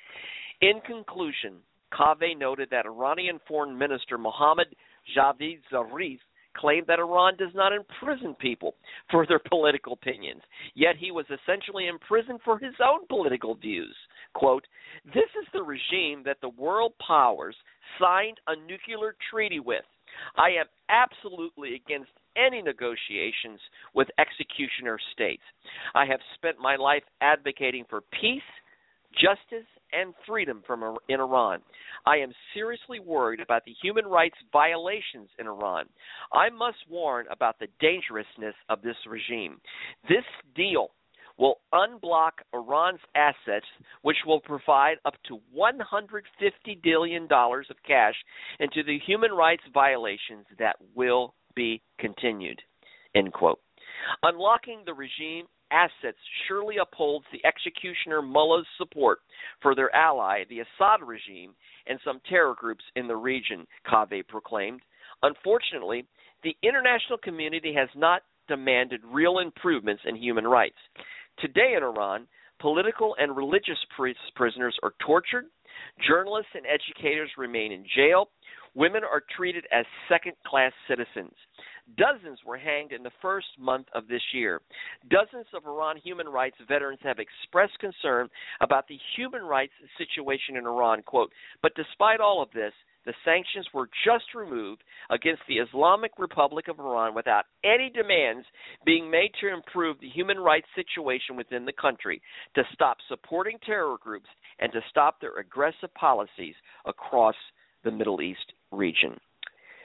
In conclusion, Kaveh noted that Iranian Foreign Minister Mohammad Javad Zarif claimed that Iran does not imprison people for their political opinions, yet he was essentially imprisoned for his own political views. Quote, this is the regime that the world powers signed a nuclear treaty with. I am absolutely against any negotiations with executioner states. I have spent my life advocating for peace, justice, and freedom in Iran. I am seriously worried about the human rights violations in Iran. I must warn about the dangerousness of this regime. This deal will unblock Iran's assets, which will provide up to $150 billion of cash into the human rights violations that will be continued, end quote. Unlocking the regime assets surely upholds the executioner mullah's support for their ally, the Assad regime, and some terror groups in the region, Kaveh proclaimed. Unfortunately, the international community has not demanded real improvements in human rights. Today in Iran, political and religious prisoners are tortured, journalists and educators remain in jail, women are treated as second-class citizens. Dozens were hanged in the first month of this year. Dozens of Iran human rights veterans have expressed concern about the human rights situation in Iran. Quote, but despite all of this, the sanctions were just removed against the Islamic Republic of Iran without any demands being made to improve the human rights situation within the country, to stop supporting terror groups, and to stop their aggressive policies across the Middle East region.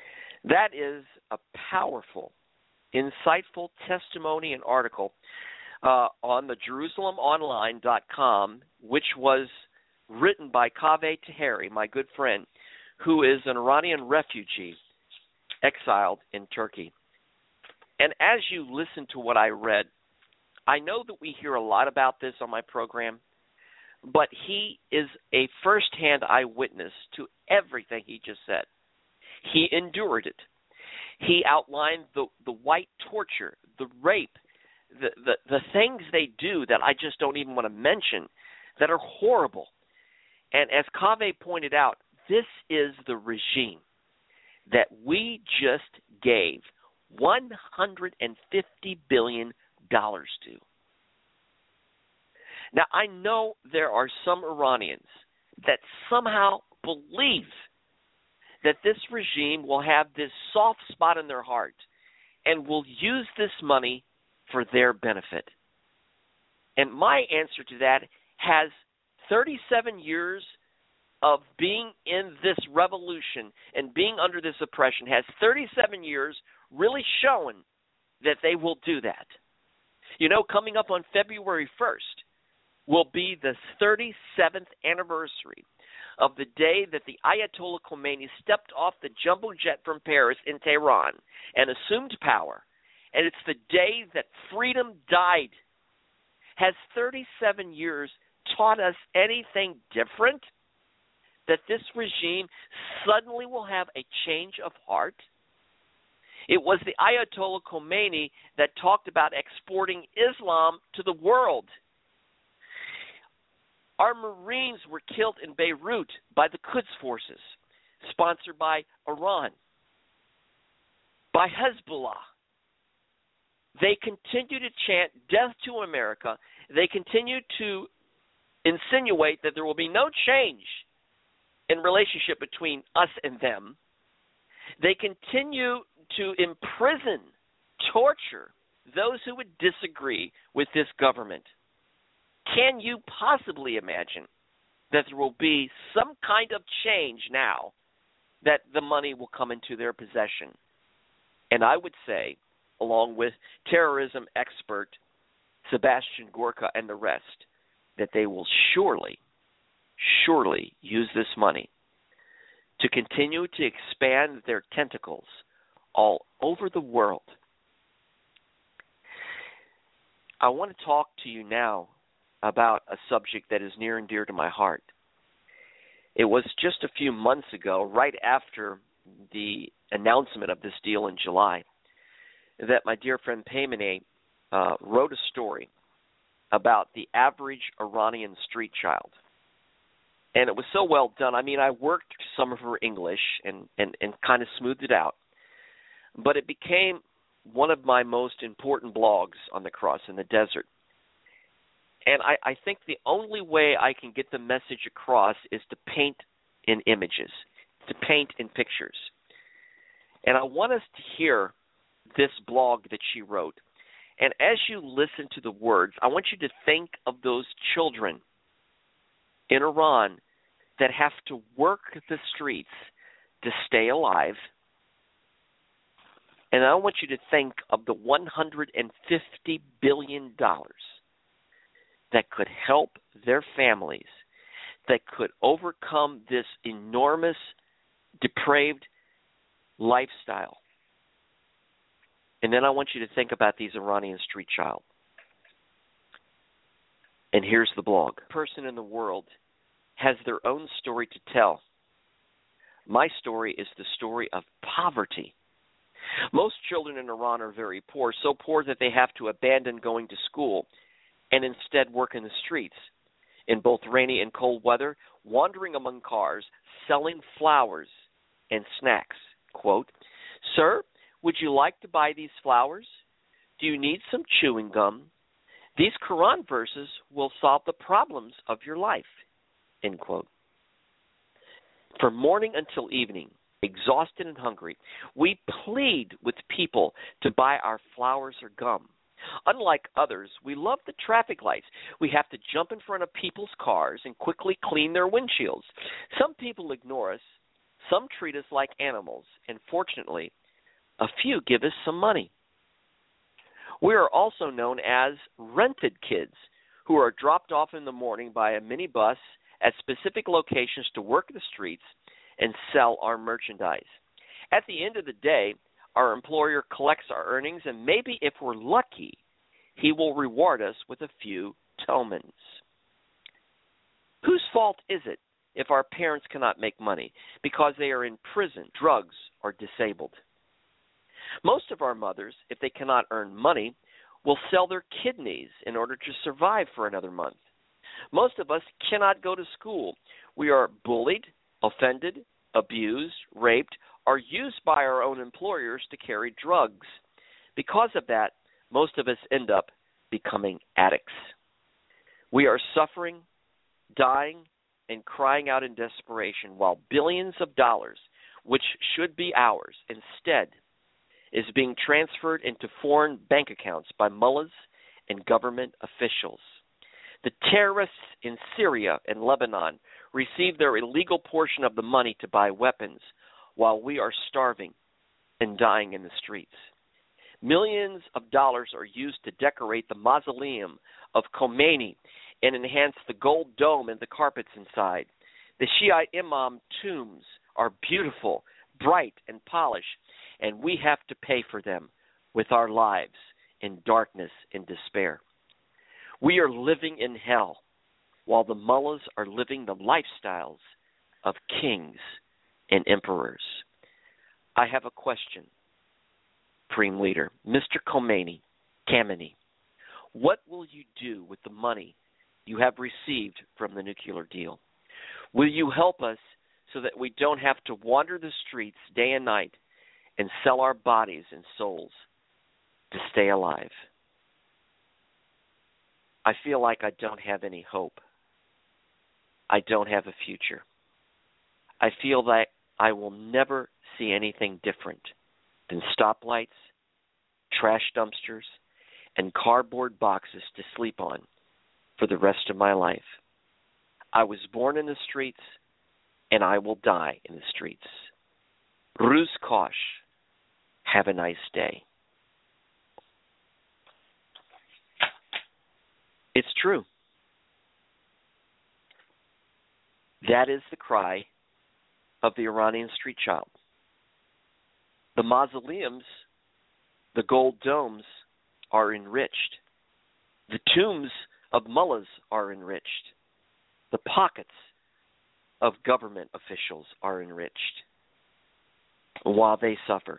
That is a powerful, insightful testimony and article on the JerusalemOnline.com, which was written by Kaveh Taheri, my good friend, who is an Iranian refugee exiled in Turkey. And as you listen to what I read, I know that we hear a lot about this on my program, but he is a first-hand eyewitness to everything he just said. He endured it. He outlined the white torture, the rape, the things they do that I just don't even want to mention that are horrible. And as Kaveh pointed out, this is the regime that we just gave $150 billion to. Now, I know there are some Iranians that somehow believe that this regime will have this soft spot in their heart and will use this money for their benefit. And my answer to that has 37 years of being in this revolution and being under this oppression, has 37 years really shown that they will do that. You know, coming up on February 1st will be the 37th anniversary of the day that the Ayatollah Khomeini stepped off the jumbo jet from Paris in Tehran and assumed power. And it's the day that freedom died. Has 37 years taught us anything different? That this regime suddenly will have a change of heart? It was the Ayatollah Khomeini that talked about exporting Islam to the world. Our Marines were killed in Beirut by the Quds forces, sponsored by Iran, by Hezbollah. They continue to chant death to America. They continue to insinuate that there will be no change in relationship between us and them. They continue to imprison, torture those who would disagree with this government. Can you possibly imagine that there will be some kind of change now that the money will come into their possession? And I would say, along with terrorism expert Sebastian Gorka and the rest, that they will surely use this money to continue to expand their tentacles all over the world. I want to talk to you now about a subject that is near and dear to my heart. It was just a few months ago, right after the announcement of this deal in July, that my dear friend Paymaneh wrote a story about the average Iranian street child. And it was so well done. I mean, I worked some of her English and kind of smoothed it out. But it became one of my most important blogs on the cross in the desert. And I think the only way I can get the message across is to paint in images, to paint in pictures. And I want us to hear this blog that she wrote. And as you listen to the words, I want you to think of those children in Iran that have to work the streets to stay alive. And I want you to think of the $150 billion that could help their families, that could overcome this enormous, depraved lifestyle. And then I want you to think about these Iranian street child. And here's the blog. Every person in the world has their own story to tell. My story is the story of poverty. Most children in Iran are very poor, so poor that they have to abandon going to school and instead work in the streets in both rainy and cold weather, wandering among cars, selling flowers and snacks. Quote, "Sir, would you like to buy these flowers? Do you need some chewing gum? These Quran verses will solve the problems of your life." End quote. From morning until evening, exhausted and hungry, we plead with people to buy our flowers or gum. Unlike others, we love the traffic lights. We have to jump in front of people's cars and quickly clean their windshields. Some people ignore us. Some treat us like animals, and fortunately, a few give us some money. We are also known as rented kids, who are dropped off in the morning by a minibus at specific locations to work the streets and sell our merchandise. At the end of the day, our employer collects our earnings, and maybe if we're lucky, he will reward us with a few Tillmans. Whose fault is it if our parents cannot make money because they are in prison, drugs, or disabled? Most of our mothers, if they cannot earn money, will sell their kidneys in order to survive for another month. Most of us cannot go to school. We are bullied, offended, abused, raped, or used by our own employers to carry drugs. Because of that, most of us end up becoming addicts. We are suffering, dying, and crying out in desperation while billions of dollars, which should be ours, instead is being transferred into foreign bank accounts by mullahs and government officials. The terrorists in Syria and Lebanon receive their illegal portion of the money to buy weapons while we are starving and dying in the streets. Millions of dollars are used to decorate the mausoleum of Khomeini and enhance the gold dome and the carpets inside. The Shiite imam tombs are beautiful, bright, and polished, and we have to pay for them with our lives in darkness and despair. We are living in hell while the mullahs are living the lifestyles of kings and emperors. I have a question, Supreme Leader. Mr. Khamenei, what will you do with the money you have received from the nuclear deal? Will you help us so that we don't have to wander the streets day and night and sell our bodies and souls to stay alive? I feel like I don't have any hope. I don't have a future. I feel that I will never see anything different than stoplights, trash dumpsters, and cardboard boxes to sleep on for the rest of my life. I was born in the streets, and I will die in the streets. Ruz Kosh. Have a nice day. It's true. That is the cry of the Iranian street child. The mausoleums, the gold domes, are enriched. The tombs of mullahs are enriched. The pockets of government officials are enriched while they suffer.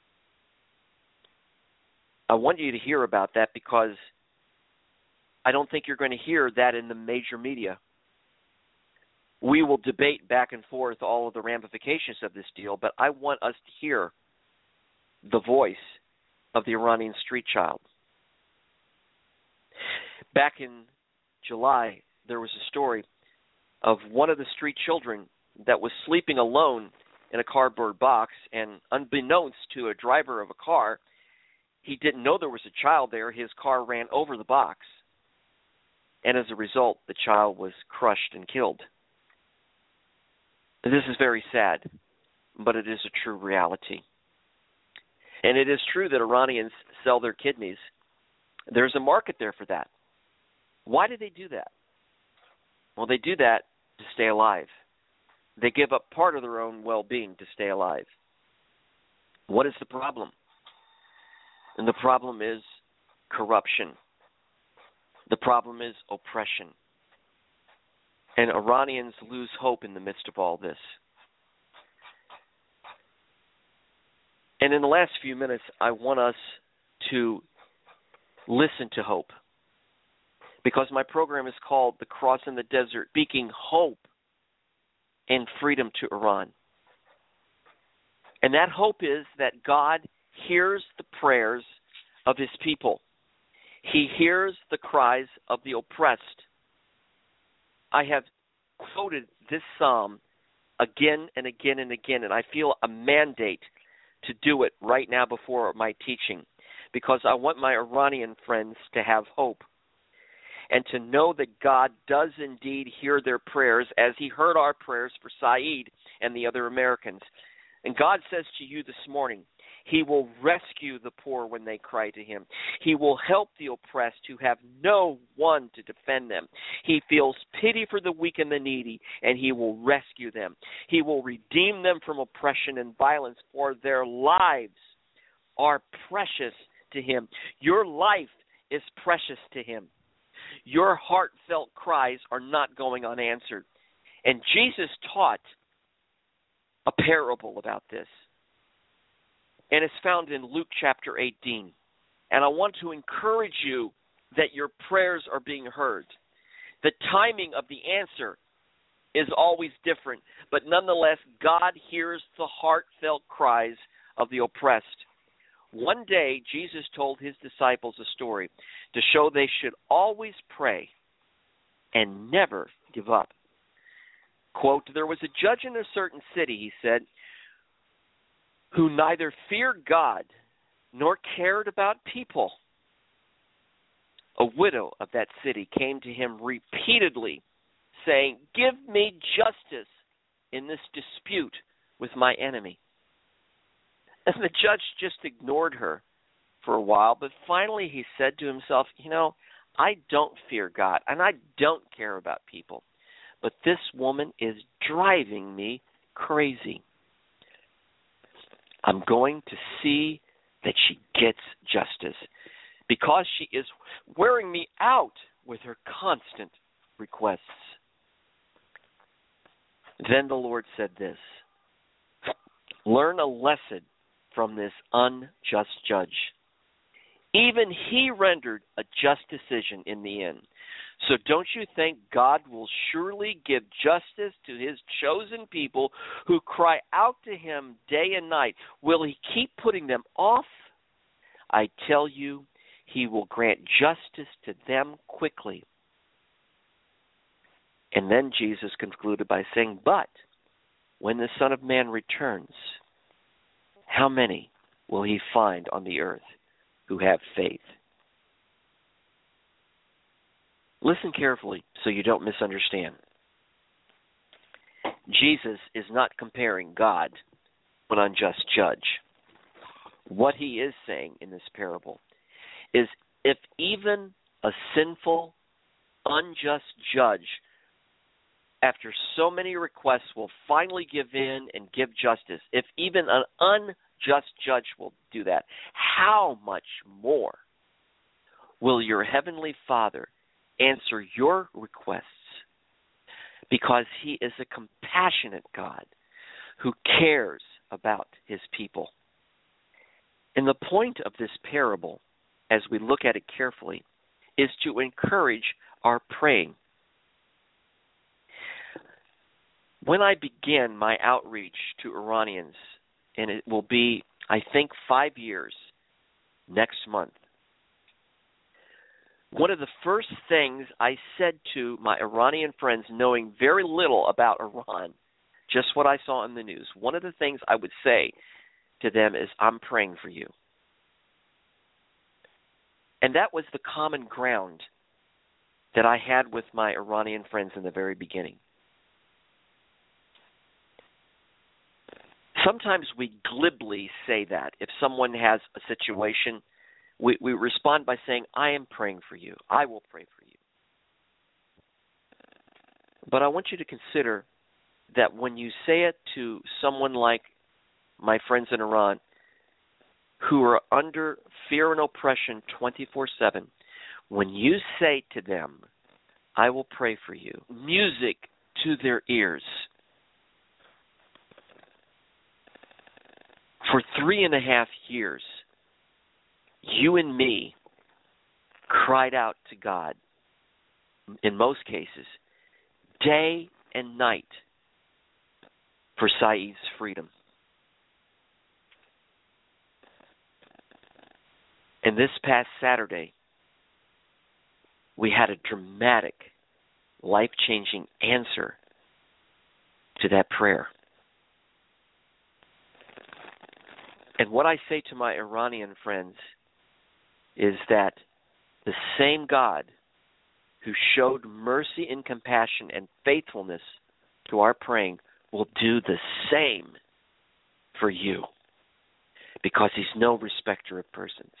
I want you to hear about that because I don't think you're going to hear that in the major media. We will debate back and forth all of the ramifications of this deal, but I want us to hear the voice of the Iranian street child. Back in July, there was a story of one of the street children that was sleeping alone in a cardboard box, and unbeknownst to a driver of a car, he didn't know there was a child there. His car ran over the box, and as a result, the child was crushed and killed. This is very sad, but it is a true reality. And it is true that Iranians sell their kidneys. There's a market there for that. Why do they do that? Well, they do that to stay alive. They give up part of their own well-being to stay alive. What is the problem? And the problem is corruption. The problem is oppression. And Iranians lose hope in the midst of all this. And in the last few minutes, I want us to listen to hope. Because my program is called The Cross in the Desert, speaking hope and freedom to Iran. And that hope is that God hears the prayers of his people. He hears the cries of the oppressed. I have quoted this psalm again and again and again, and I feel a mandate to do it right now before my teaching, because I want my Iranian friends to have hope and to know that God does indeed hear their prayers, as he heard our prayers for Saeed and the other Americans. And God says to you this morning, He will rescue the poor when they cry to Him. He will help the oppressed who have no one to defend them. He feels pity for the weak and the needy, and He will rescue them. He will redeem them from oppression and violence, for their lives are precious to Him. Your life is precious to Him. Your heartfelt cries are not going unanswered. And Jesus taught a parable about this. And it's found in Luke chapter 18. And I want to encourage you that your prayers are being heard. The timing of the answer is always different, but nonetheless, God hears the heartfelt cries of the oppressed. One day, Jesus told His disciples a story to show they should always pray and never give up. Quote, there was a judge in a certain city, he said, who neither feared God nor cared about people. A widow of that city came to him repeatedly, saying, give me justice in this dispute with my enemy. And the judge just ignored her for a while, but finally he said to himself, I don't fear God, and I don't care about people. But this woman is driving me crazy. I'm going to see that she gets justice because she is wearing me out with her constant requests. Then the Lord said this, learn a lesson from this unjust judge. Even he rendered a just decision in the end. So don't you think God will surely give justice to His chosen people who cry out to Him day and night? Will He keep putting them off? I tell you, He will grant justice to them quickly. And then Jesus concluded by saying, but when the Son of Man returns, how many will He find on the earth who have faith? Listen carefully so you don't misunderstand. Jesus is not comparing God to an unjust judge. What He is saying in this parable is if even a sinful, unjust judge, after so many requests, will finally give in and give justice, if even an unjust judge will do that, how much more will your Heavenly Father answer your requests? Because He is a compassionate God who cares about His people. And the point of this parable, as we look at it carefully, is to encourage our praying. When I begin my outreach to Iranians, and it will be, I think, 5 years next month, one of the first things I said to my Iranian friends, knowing very little about Iran, just what I saw in the news, one of the things I would say to them is, I'm praying for you. And that was the common ground that I had with my Iranian friends in the very beginning. Sometimes we glibly say that. If someone has a situation, we respond by saying, I am praying for you. I will pray for you. But I want you to consider that when you say it to someone like my friends in Iran who are under fear and oppression 24/7, when you say to them, I will pray for you, music to their ears. For 3.5 years, you and me cried out to God, in most cases, day and night for Saeed's freedom. And this past Saturday, we had a dramatic, life-changing answer to that prayer. And what I say to my Iranian friends is that the same God who showed mercy and compassion and faithfulness to our praying will do the same for you, because he's no respecter of persons.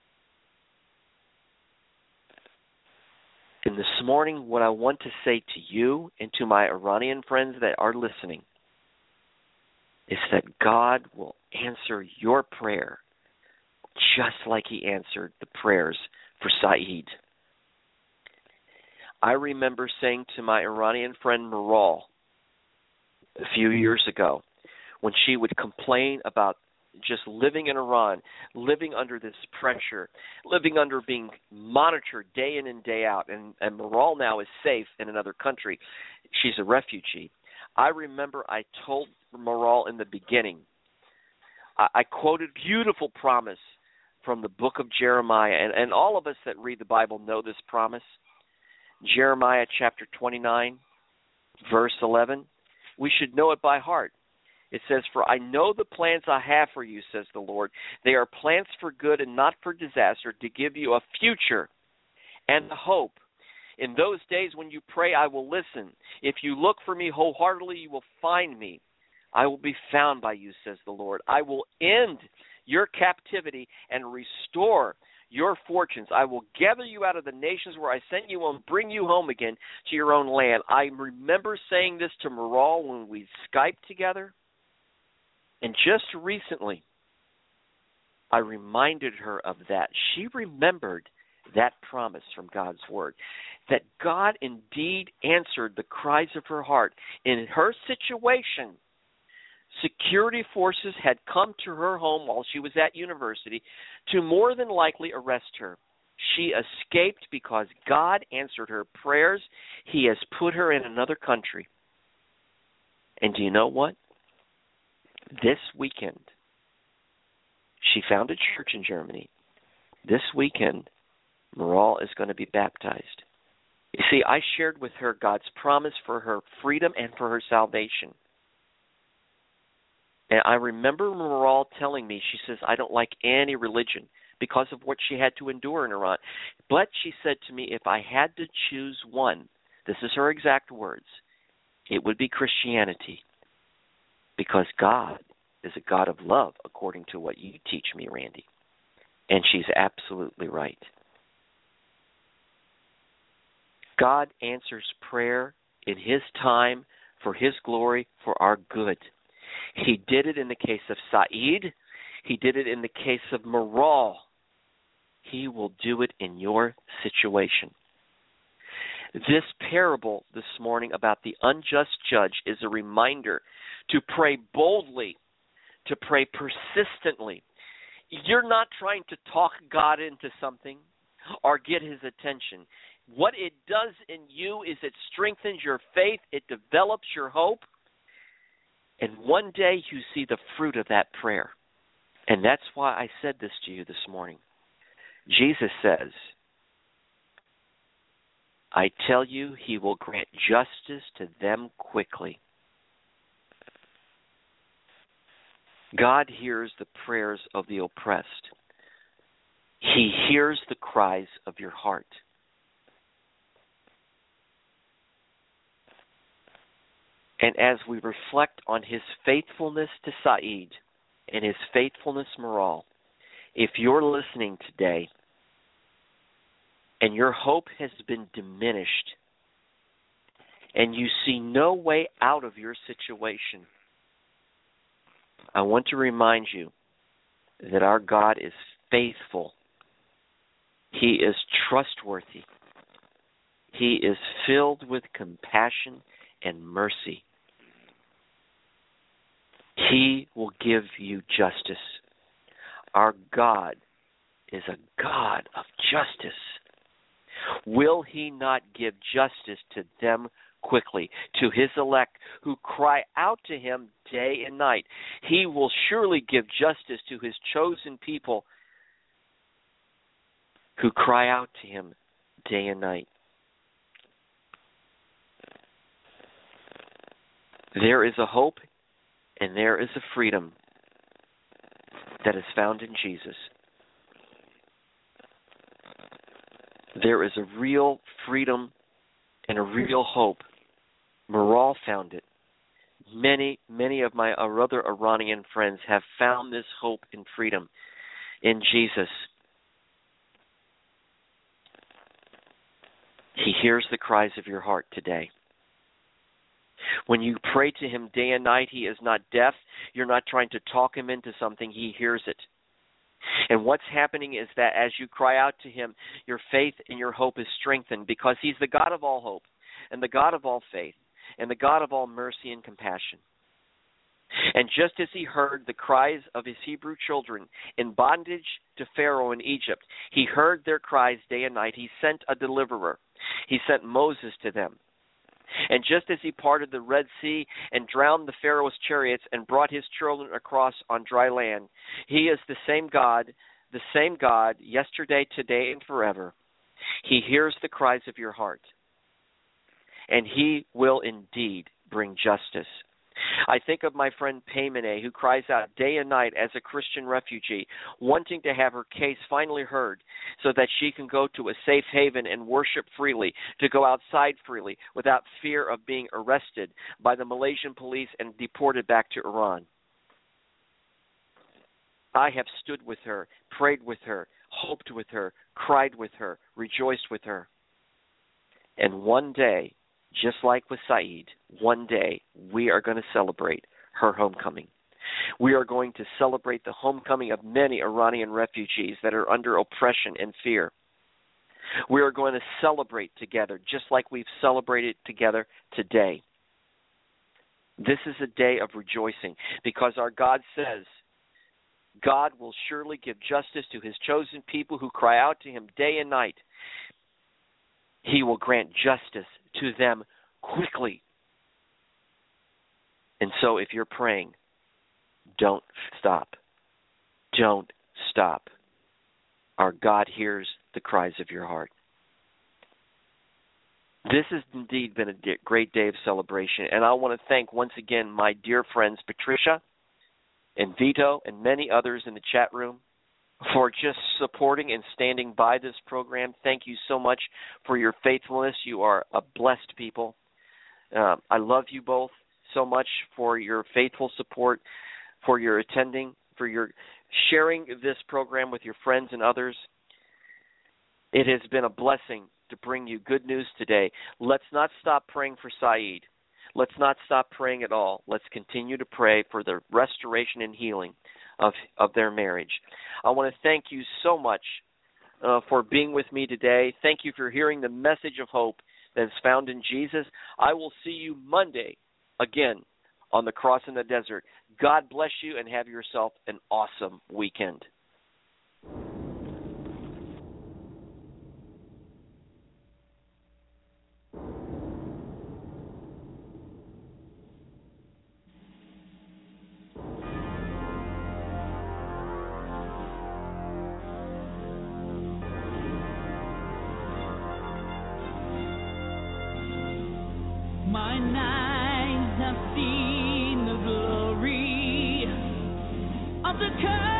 And this morning, what I want to say to you and to my Iranian friends that are listening is that God will answer your prayer just like he answered the prayers for Saeed. I remember saying to my Iranian friend Maral a few years ago, when she would complain about just living in Iran, living under this pressure, living under being monitored day in and day out, and Maral now is safe in another country. She's a refugee. I remember I told Maral in the beginning, I quoted beautiful promise from the book of Jeremiah, and all of us that read the Bible know this promise. Jeremiah chapter 29, verse 11. We should know it by heart. It says, "For I know the plans I have for you, says the Lord. They are plans for good and not for disaster, to give you a future and a hope. In those days when you pray, I will listen. If you look for me wholeheartedly, you will find me. I will be found by you, says the Lord. I will end your captivity and restore your fortunes. I will gather you out of the nations where I sent you and bring you home again to your own land." I remember saying this to Maral when we Skyped together. And just recently, I reminded her of that. She remembered that promise from God's Word, that God indeed answered the cries of her heart. In her situation, security forces had come to her home while she was at university to more than likely arrest her. She escaped because God answered her prayers. He has put her in another country. And do you know what? This weekend, she found a church in Germany. This weekend, Maral is going to be baptized. You see, I shared with her God's promise for her freedom and for her salvation. And I remember Maral telling me, she says, "I don't like any religion," because of what she had to endure in Iran. But she said to me, if I had to choose one, this is her exact words, it would be Christianity. Because God is a God of love, according to what you teach me, Randy. And she's absolutely right. God answers prayer in his time, for his glory, for our good. He did it in the case of Saeed. He did it in the case of Maral. He will do it in your situation. This parable this morning about the unjust judge is a reminder to pray boldly, to pray persistently. You're not trying to talk God into something or get his attention. What it does in you is it strengthens your faith, it develops your hope, and one day you see the fruit of that prayer. And that's why I said this to you this morning. Jesus says, "I tell you, he will grant justice to them quickly." God hears the prayers of the oppressed. He hears the cries of your heart. And as we reflect on his faithfulness to Saeed and his faithfulness, Maral, if you're listening today and your hope has been diminished and you see no way out of your situation, I want to remind you that our God is faithful. He is trustworthy. He is filled with compassion and mercy. He will give you justice. Our God is a God of justice. Will he not give justice to them quickly, to his elect who cry out to him day and night? He will surely give justice to his chosen people who cry out to him day and night. There is a hope and there is a freedom that is found in Jesus. There is a real freedom and a real hope. Maral found it. many of my other Iranian friends have found this hope and freedom in Jesus. He hears the cries of your heart today. When you pray to him day and night, he is not deaf. You're not trying to talk him into something. He hears it. And what's happening is that as you cry out to him, your faith and your hope is strengthened, because he's the God of all hope and the God of all faith and the God of all mercy and compassion. And just as he heard the cries of his Hebrew children in bondage to Pharaoh in Egypt, he heard their cries day and night. He sent a deliverer. He sent Moses to them. And just as he parted the Red Sea and drowned the Pharaoh's chariots and brought his children across on dry land, he is the same God yesterday, today, and forever. He hears the cries of your heart, and he will indeed bring justice. I think of my friend Paymene, who cries out day and night as a Christian refugee, wanting to have her case finally heard so that she can go to a safe haven and worship freely, to go outside freely without fear of being arrested by the Malaysian police and deported back to Iran. I have stood with her, prayed with her, hoped with her, cried with her, rejoiced with her. And one day, just like with Saeed, one day we are going to celebrate her homecoming. We are going to celebrate the homecoming of many Iranian refugees that are under oppression and fear. We are going to celebrate together, just like we've celebrated together today. This is a day of rejoicing, because our God says God will surely give justice to his chosen people who cry out to him day and night. He will grant justice to them quickly. And so if you're praying, don't stop. Don't stop. Our God hears the cries of your heart. This has indeed been a great day of celebration, and I want to thank once again my dear friends Patricia and Vito and many others in the chat room for just supporting and standing by this program. Thank you so much for your faithfulness. You are a blessed people. I love you both so much for your faithful support, for your attending, for your sharing this program with your friends and others. It has been a blessing to bring you good news today. Let's not stop praying for Saeed. Let's not stop praying at all. Let's continue to pray for the restoration and healing of their marriage. I want to thank you so much for being with me today. Thank you for hearing the message of hope that is found in Jesus. I will see you Monday again on the Cross in the Desert. God bless you, and have yourself an awesome weekend. Mine eyes have seen the glory of the